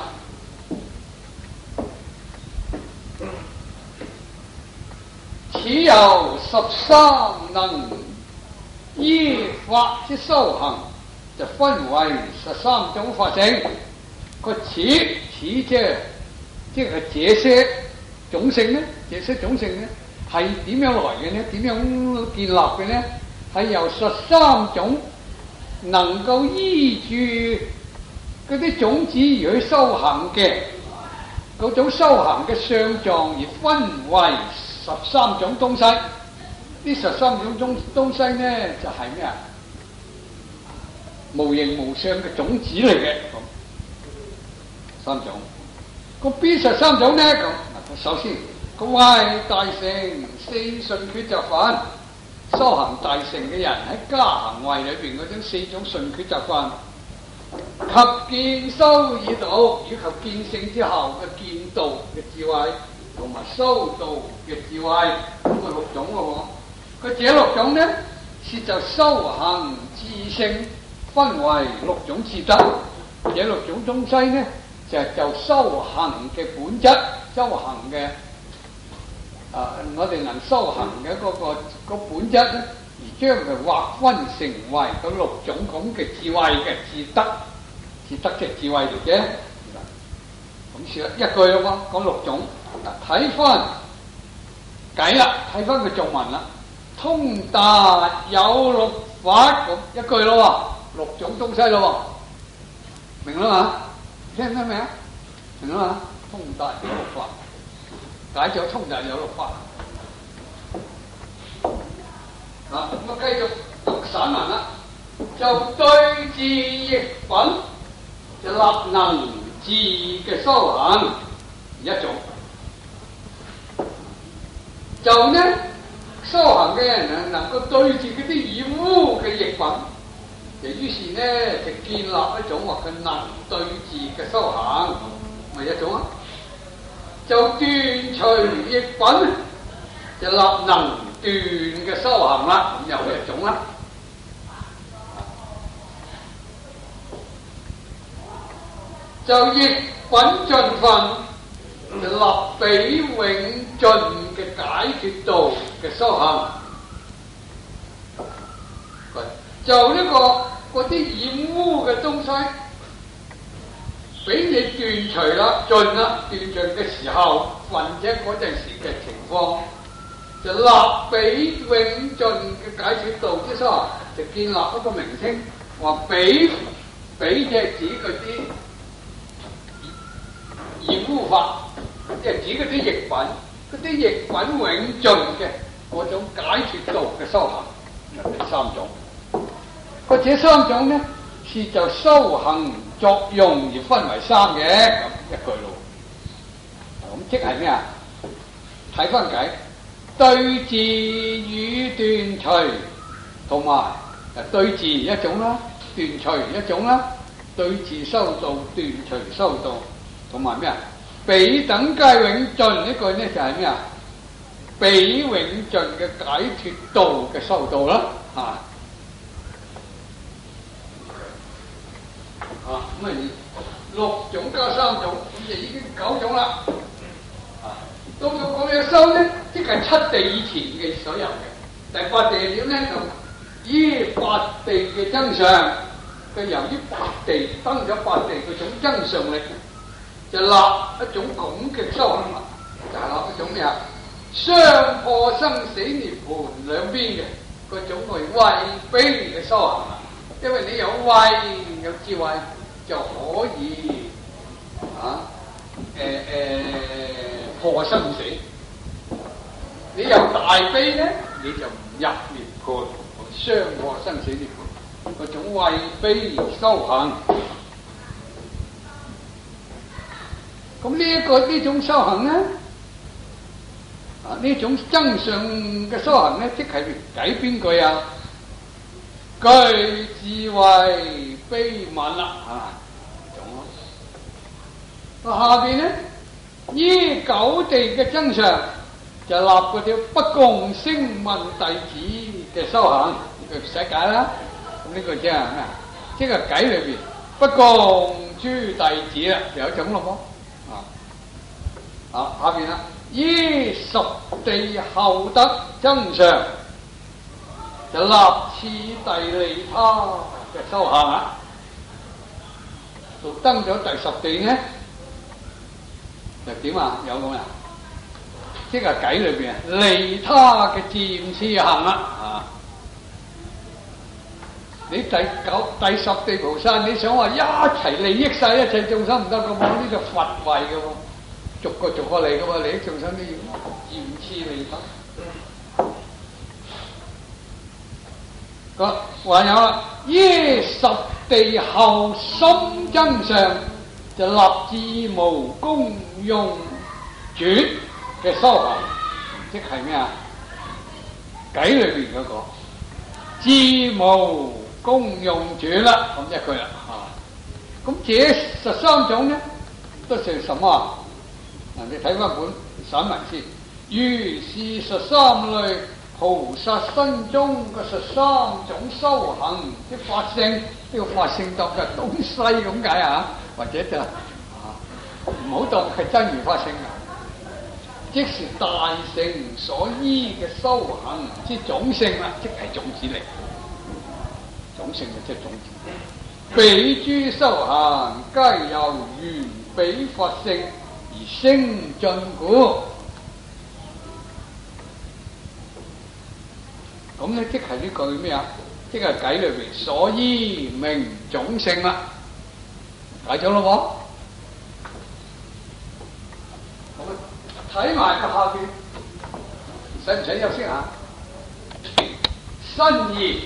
此有13能依法之修行，就分為13種法性。個此即係這些種性呢？這些種性呢？ 係點樣來嘅呢？點樣建立嘅呢？係由13種能夠依住嗰啲種子而去修行嘅嗰種修行嘅相狀而分為13種東西。呢13種東西呢，就係咩啊？無形無相嘅種子嚟嘅。咁3種。個邊13種呢？咁首先個為大乘四順決擇分，修行大乘嘅人喺加行位裏邊嗰種4種順決擇分，及見修已道，以及見性之後嘅見道嘅智慧，同埋修道嘅智慧，咁個6種咯。佢這6種呢，是就修行自性分為6種次第。這6種東西呢，就修行嘅本質，修行嘅我哋能修行嘅個本質咧，而將佢劃分成為嗰6種咁嘅智慧嘅自得即係智慧嚟嘅。咁算啦，一句咯喎，講6種。睇翻計啦，睇翻佢頌文啦，通達有6法，咁一句咯喎，6種東西咯喎，明啦嘛？聽得明啊？明啦嘛？通達有6法。解咗通達有6法。咁啊繼續讀散文啦，就對治逆品，就立能治嘅修行一種。就呢修行嘅人能夠對治嗰啲染污嘅逆品，就於是呢就建立一種話佢能對治嘅修行，咪一種啊。就斷除逆品，就立能斷嘅修行啦，咁又係一種啦。就逆品盡分，就立彼永盡嘅解脫道嘅修行。就呢個嗰啲染污嘅東西，俾你斷除啦、盡啦、斷盡嘅時候，或者嗰陣時嘅情況，就立彼永盡嘅解脫道之修行，就建立一個名稱，話彼即係指嗰啲染污法，即係指嗰啲逆品，嗰啲逆品永盡嘅嗰種解脫道嘅修行，第3種。這3種呢，是就修行作用而分為3嘅，咁一句咯。咁即係咩啊？睇翻解，對治與斷除，同埋對治一種啦，斷除一種啦，對治修道，斷除修道，同埋咩啊？彼等皆永盡，呢句呢就係咩啊？彼永盡嘅解脫道嘅修道啦，咁6種加3種，咁就已經9種啦。到到咁樣修呢，即係7地以前嘅所有嘅。第8地係點呢？就依8地嘅增上，佢由於8地登咗8地嗰種增上力，就立一種咁嘅修行啦，就係立一種咩啊？雙破生死涅槃兩邊嘅嗰種為慧悲嘅修行啦。因為你有慧有智慧，就可以破生死。你有大悲咧，你就唔入涅槃，雙破生死涅槃嗰種慧悲修行。咁呢種修行咧，呢種增上嘅修行咧，即係解邊句啊？具智慧悲憫啦，咁咯。下邊咧，依9地嘅增上，就立嗰條不共聲聞弟子嘅修行，呢句唔使解啦。咁呢個即係咩啊？即係偈裏邊不共諸弟子啦，有一種咯噃。下邊啦，依10地後得增上，就立次第利他嘅修行啊。到登咗第10地呢，就點啊？有咁啊？ 即係偈裏邊利他嘅漸次行啦。你第十地菩薩，你想話一齊利益晒一切眾生唔得噶喎，呢個佛位噶喎，逐個嚟噶喎，利益眾生都要漸次利他。還有啦，耶十地後心增上，就立志無功用轉嘅修行，即係咩啊？偈裏邊嗰個志無功用轉啦，咁一句啦嚇。咁這13種呢，都是什麼啊？嗱，你睇翻本散文先，如是13類菩薩身中嘅13種修行的法性，呢個法性當嘅東西咁解啊，或者就唔好當係真如法性啊，即是大乘所依嘅修行之種性啦，即係種子嚟。種性嘅即係種子，彼諸修行皆由緣彼法性而生進故。咁咧，即係呢句咩啊？即係偈裏邊所依名種性啦，解咗咯喎。咁啊，睇埋個下邊，使唔使休息下？新義。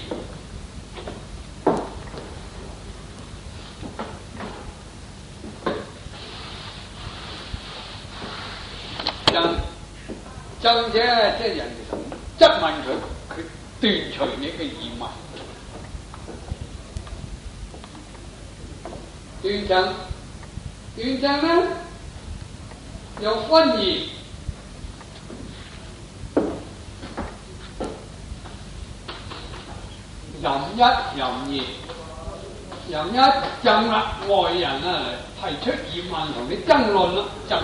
僧者即係人哋質問佢斷除你嘅疑問。斷證咧有分義，任一任二，任一證啦，外人啊提出疑問同你爭論啦，爭。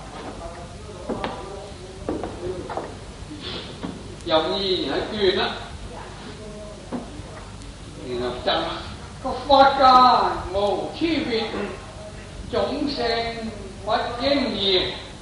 任二係斷啦，然後證啦。個法界無差別，種性不應異。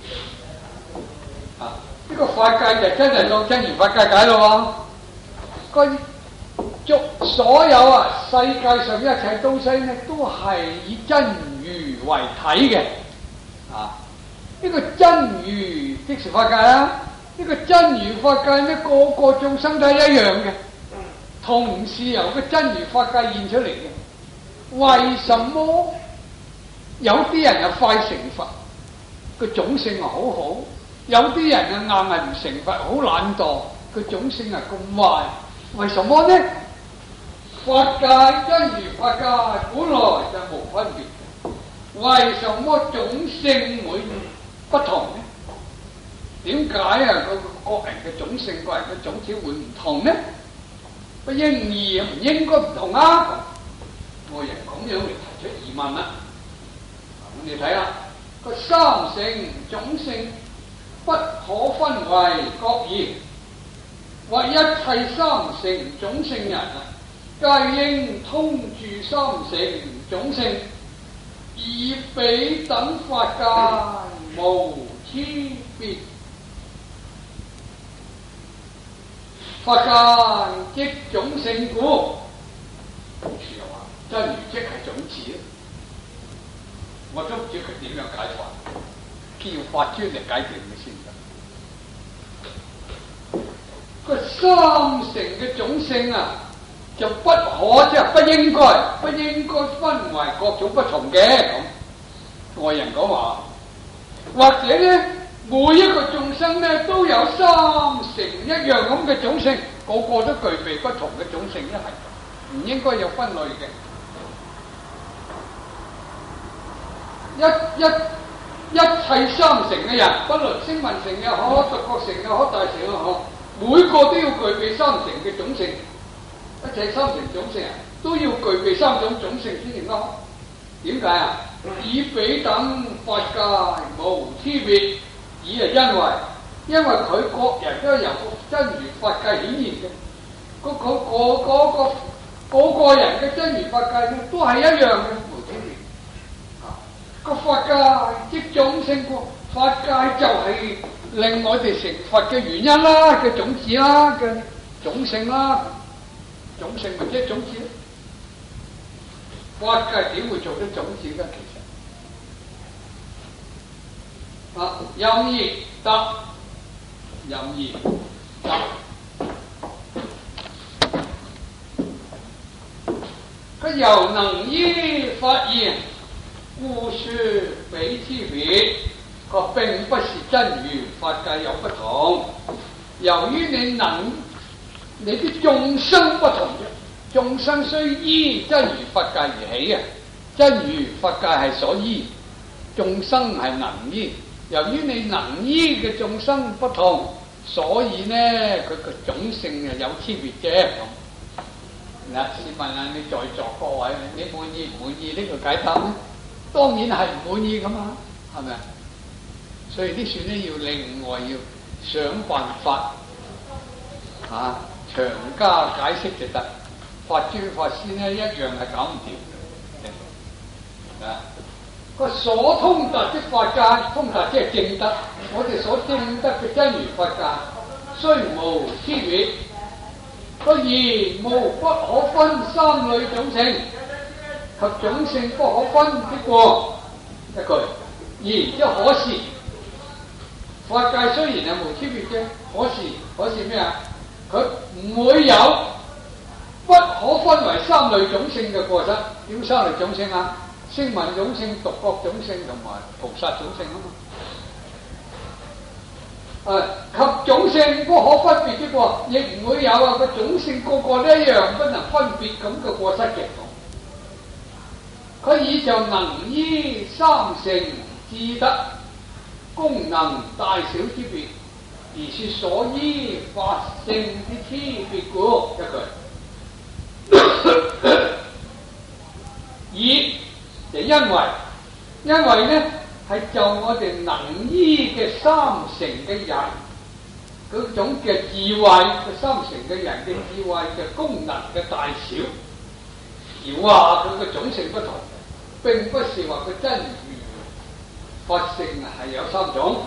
呢個法界就真係當真如法界解咯喎。所有啊世界上一切東西呢，都係以真如為體嘅。呢個真如即是法界啦。呢個真如法界呢，個個眾生都係一樣嘅，同時由個真如法界現出嚟嘅。為什麼有啲人啊快成佛，個種性啊好好；有啲人啊硬係唔成佛，好懶惰，個種性啊咁壞？為什麼呢？法界真如法界本來就冇分別，為什麼種性會不同呢？點解啊？個人嘅種性、個人嘅種子會唔同呢？不應異啊，唔應該唔同啊！外人咁樣嚟提出疑問啦。咁你睇下個三乘種性不可分為各異，或一切三乘種性人啊，皆應通住三乘種性，以彼等法界無差別。法界即種性故，又話真如即係種子，我都唔知佢點樣解法，叫法專嚟解決佢先得。個三乘嘅種性啊，就不可即係不應該分為各種不同嘅咁。外人講話，或者咧。每一個眾生咧都有三乘一樣咁嘅種性，個個都具備不同嘅種性，一係唔應該有分類嘅。一切三乘嘅人，不論聲聞乘又好，獨覺乘又好，大乘又好，每個都要具備三乘嘅種性。一切三乘種性都要具備三種種性先至啱。點解啊？以彼等法界無差別。以係因為佢各人都由個真如法界顯現嘅，個人嘅真如法界咧都係一樣嘅無差別。個法界即種性故，法界就係令我哋成佛嘅原因啦，嘅種子啦，嘅種性啦，種性咪即係種子咯。法界點會做得種子㗎？其實任意得，任意得。佢又能依法現，故說彼之別。佢並不是真如法界有不同，由於你啲眾生不同啫，眾生雖依真如法界而起啊，真如法界係所依，眾生係能依。由於你能依嘅眾生不同，所以呢佢個種性有區別啫。嗱，試問下你在座各位，你滿意唔滿意呢個解答呢？當然係唔滿意噶嘛，係咪？所以啲算呢要另外要想辦法長加解釋就得。法尊法師呢一樣係搞唔掂嘅。個所通達的法界，通達即係證得。我哋所證得嘅真如法界，雖無差別，不而無不可分三類種性，及種性不可分的過一句。而即可是法界雖然係無差別嘅，可是咩啊？佢唔會有不可分為三類種性嘅過失。點三類種性啊？聲聞種性、獨覺種性同埋菩薩種性啊嘛。及種性不可分別嘅過，亦唔會有個種性個個都一樣不能分別咁嘅過失嘅。佢以就能依三乘智德功能大小之別，而是所依法性之差別故。一句。就因為呢係就我哋能依嘅三乘嘅人嗰種嘅智慧，嘅三乘嘅人嘅智慧嘅功能嘅大小，而話佢嘅種性不同，並不是話佢真如法性係有三種。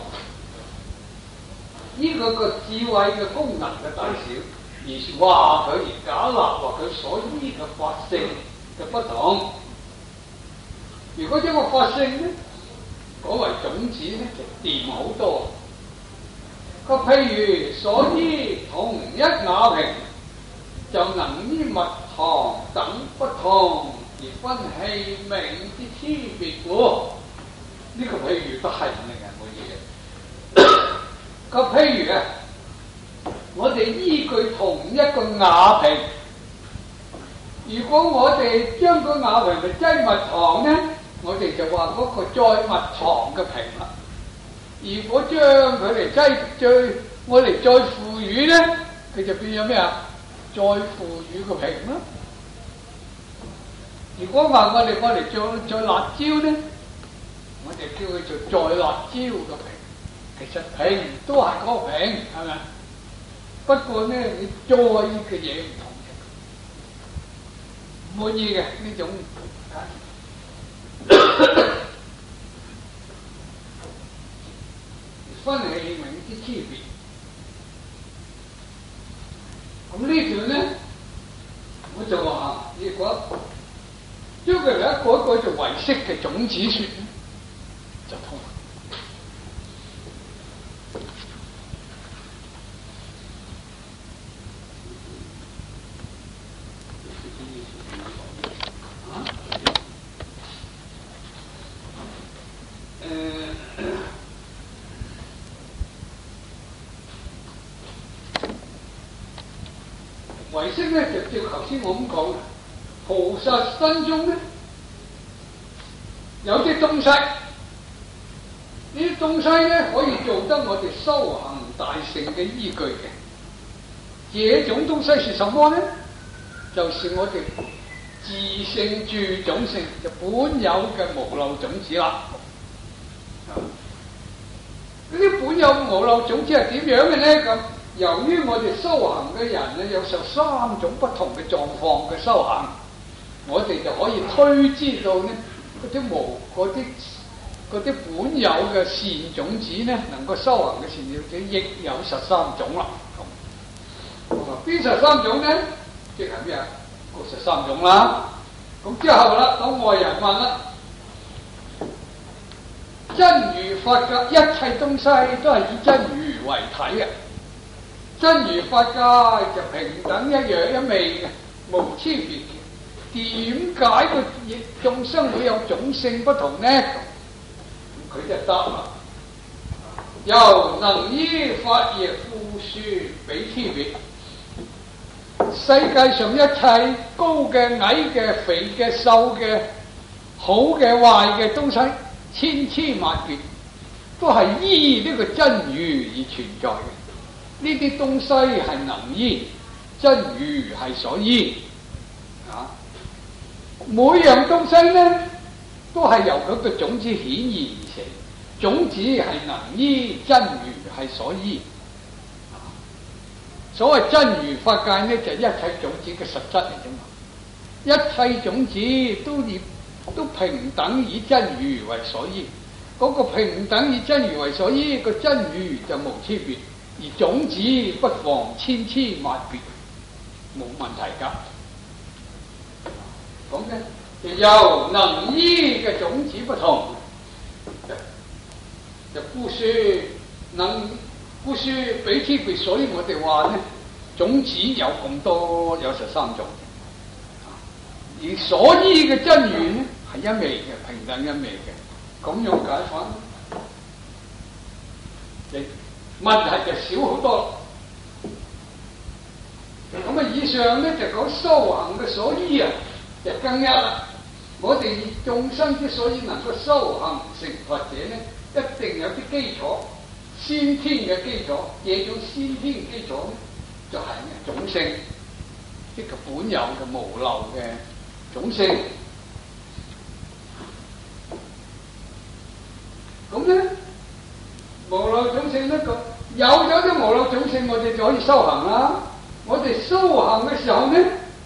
呢個智慧嘅功能嘅大小，而話佢而假立話佢所依嘅法性嘅不同。如果將個法性呢改為種子呢，就掂好多。個譬如所依同一瓦瓶，就能依蜜糖等不同而分器皿之差別故。呢個譬如都係唔令人滿意嘅。個譬如我哋依據同一個瓦瓶，如果我哋將個瓦瓶嚟擠蜜糖呢，我哋就話嗰個載蜜糖嘅瓶啦。如果將佢嚟我哋載腐乳呢，佢就變咗咩啊？載腐乳嘅瓶啦。如果話我哋載辣椒呢，我哋叫佢做載辣椒嘅瓶。其實瓶都係嗰個瓶，係咪？不過呢，你載嘅嘢唔同嘅，唔滿意嘅呢種。分器皿之差別，咁呢條呢，我就話，如果將佢嚟一改做唯識嘅種子說呢，就通。唯識呢，就照頭先我咁講，菩薩心中呢，有啲東西，呢啲東西呢，可以做得我哋修行大乘嘅依據嘅。這種東西是什麼呢？就是我哋自性住種性就本有嘅無漏種子啦。呢啲本有無漏種子係點樣嘅呢？咁由於我哋修行嘅人咧，有13種不同嘅狀況嘅修行，我哋就可以推知到呢嗰啲嗰啲本有嘅善種子呢，能夠修行嘅善種子亦有13種啦。邊13種呢？即係咩啊？嗰13種啦。咁之後啦，到外人問啦，真如法界一切東西都係以真如為體嘅，真如法界就平等一樣一味嘅，無差別嘅。點解個眾生會有種性不同呢？佢就答啦：又能依法亦富庶彼差別。世界上一切高嘅、矮嘅、肥嘅、瘦嘅、好嘅、壞嘅東西，千千萬別，都係依呢個真如而存在嘅。呢啲東西係能依，真如係所依。啊，每樣東西呢，都係由佢嘅種子顯現而成。種子係能依，真如係所依。所謂真如法界呢，就係一切種子嘅實質嚟啫嘛。一切種子都平等以真如為所依，嗰個平等以真如為所依，個真如就無差別，而種子不妨千千萬別，冇問題㗎。咁呢，就由能依嘅種子不同，就富庶能富庶彼差別，所以我哋話呢，種子有咁多，有13種，而所依嘅真如呢係一味嘅，平等一味嘅，咁樣解法，問題就少好多。咁啊，以上呢就講修行嘅所依啊，就更一啦。我哋眾生之所以能夠修行成佛者呢，一定有啲基礎，先天嘅基礎。這種先天基礎呢，就係種性，即係本有嘅無漏嘅種性。咁呢，無漏種性呢個有咗啲無漏種性，我哋就可以修行啦。我哋修行嘅時候呢，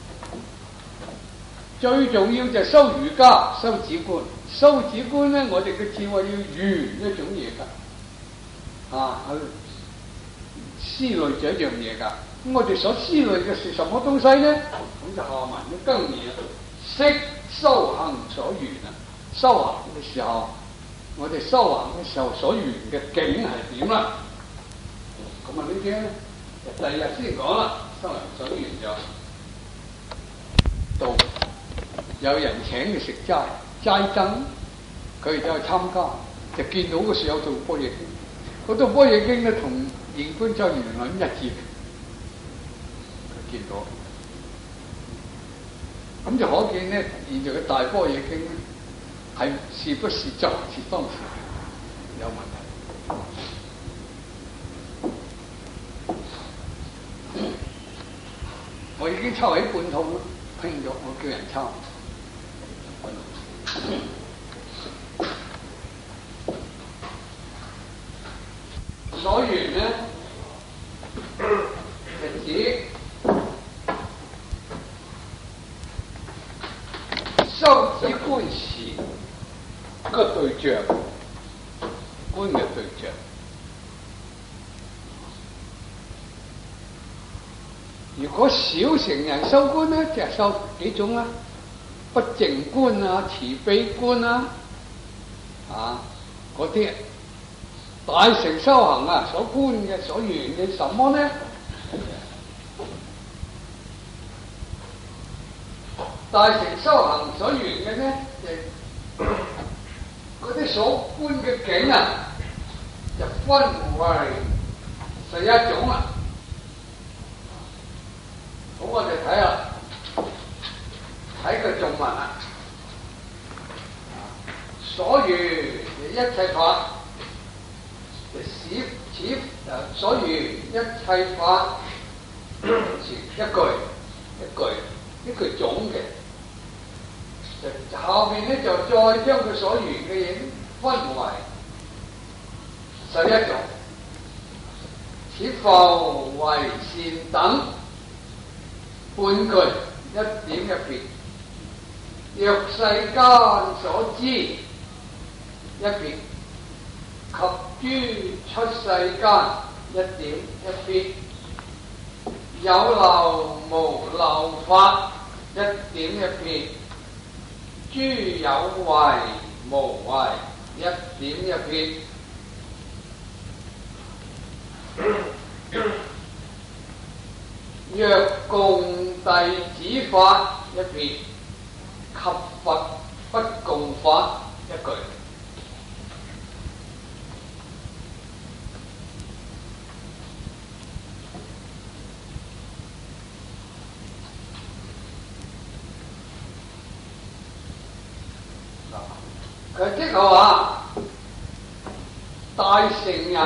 最重要就係修瑜伽、修止觀。修止觀呢，我哋嘅智慧要圓一種嘢㗎，去思慮就一樣嘢㗎。咁我哋所思慮嘅是什麼東西呢？咁就下文嘅更義啦。識修行所緣啊！修行嘅時候，我哋修行嘅時候所緣嘅境係點啦？咁啊呢啲咧，第二日先講啦。修行所緣就到有人請佢食齋僧，佢就去參加，就見到嗰時有套般若經，嗰套般若經咧同現觀莊嚴論一致，佢見到，咁就可見咧，現在嘅大般若經咧係是不是就是當時有問題？我已經抄起半套啦，拼咗，我叫人抄。所緣呢，係指修止觀時個對象，觀嘅對象。如果小乘人修觀呢，就係修幾種啦，不淨觀啊、慈悲觀啊，嗰啲。大乘修行啊，所觀嘅、所緣嘅什麼呢？大乘修行所緣嘅呢，嗰啲所觀嘅境啊，就分為11種啦。好，我哋睇下，睇個頌文啊，所緣一切法。所緣一切法，一句總嘅，就後面咧就再將佢所緣嘅嘢分為11種，此復為善等，半句一點一撇。若世間所知，一一撇，及於出世間一點一撇，有漏無漏法一點一撇，諸有為無為一點一撇，若共弟子法一撇，及佛不共法一句。佢即係話大乘人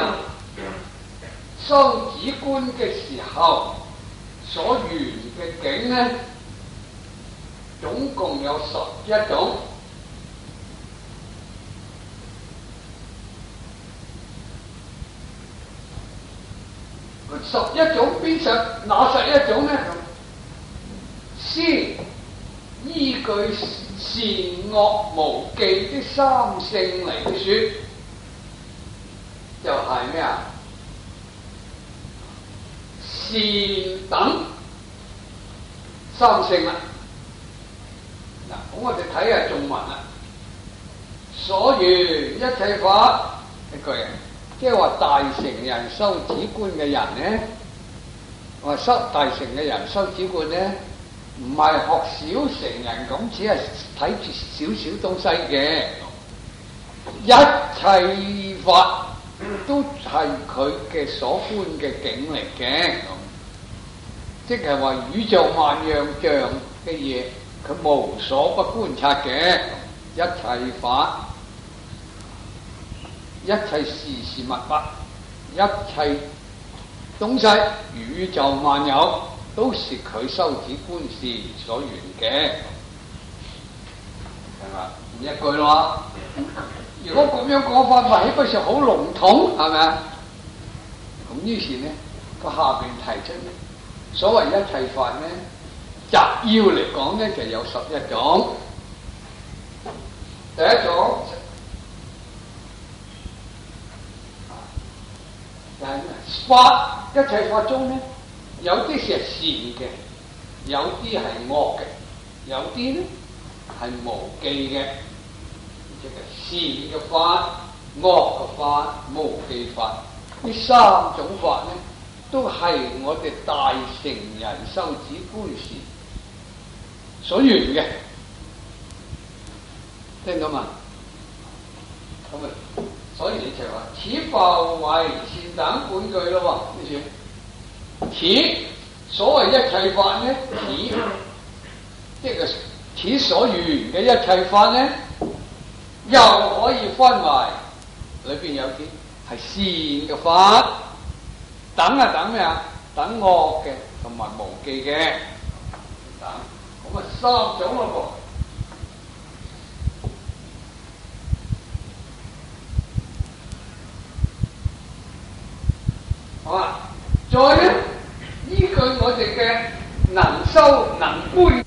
修止觀嘅時候所緣嘅境呢，總共有11種。11種邊哪11種呢？先依據善惡無記的三性嚟說，就係咩啊？善等三性啦。嗱，咁我哋睇下頌文啦。所緣一切法一句，即係話大乘人修止觀嘅人呢，話大乘嘅人修止觀呢，唔係學小乘人咁，只係睇住少少東西嘅，一切法都係佢嘅所觀嘅境嚟嘅，即係話宇宙萬樣像嘅嘢，佢無所不觀察嘅，一切法、一切事事物物、一切東西、宇宙萬有，都是佢修止觀時所緣嘅，係嘛？一句咯。如果咁樣講法，咪豈不是好籠統？係咪啊？咁於是呢，佢下邊提出呢，所謂一切法呢，摘要嚟講呢，就有11種。第一種法，一切法中呢，有啲是善嘅，有啲係惡嘅，有啲呢係無記嘅，即係善嘅法、惡嘅法、無記法。呢3種法呢，都係我哋大乘人修止觀時所緣嘅，聽到嘛？咁啊，所以你就話此復為善等半句咯喎，此所謂一切法呢，即係此所緣嘅一切法呢，又可以分為裏邊有啲係善嘅法，等啊等咩啊？等惡嘅同埋無記嘅等，咁啊3種咯噃。好啊，再呢，依據我哋嘅能修能觀。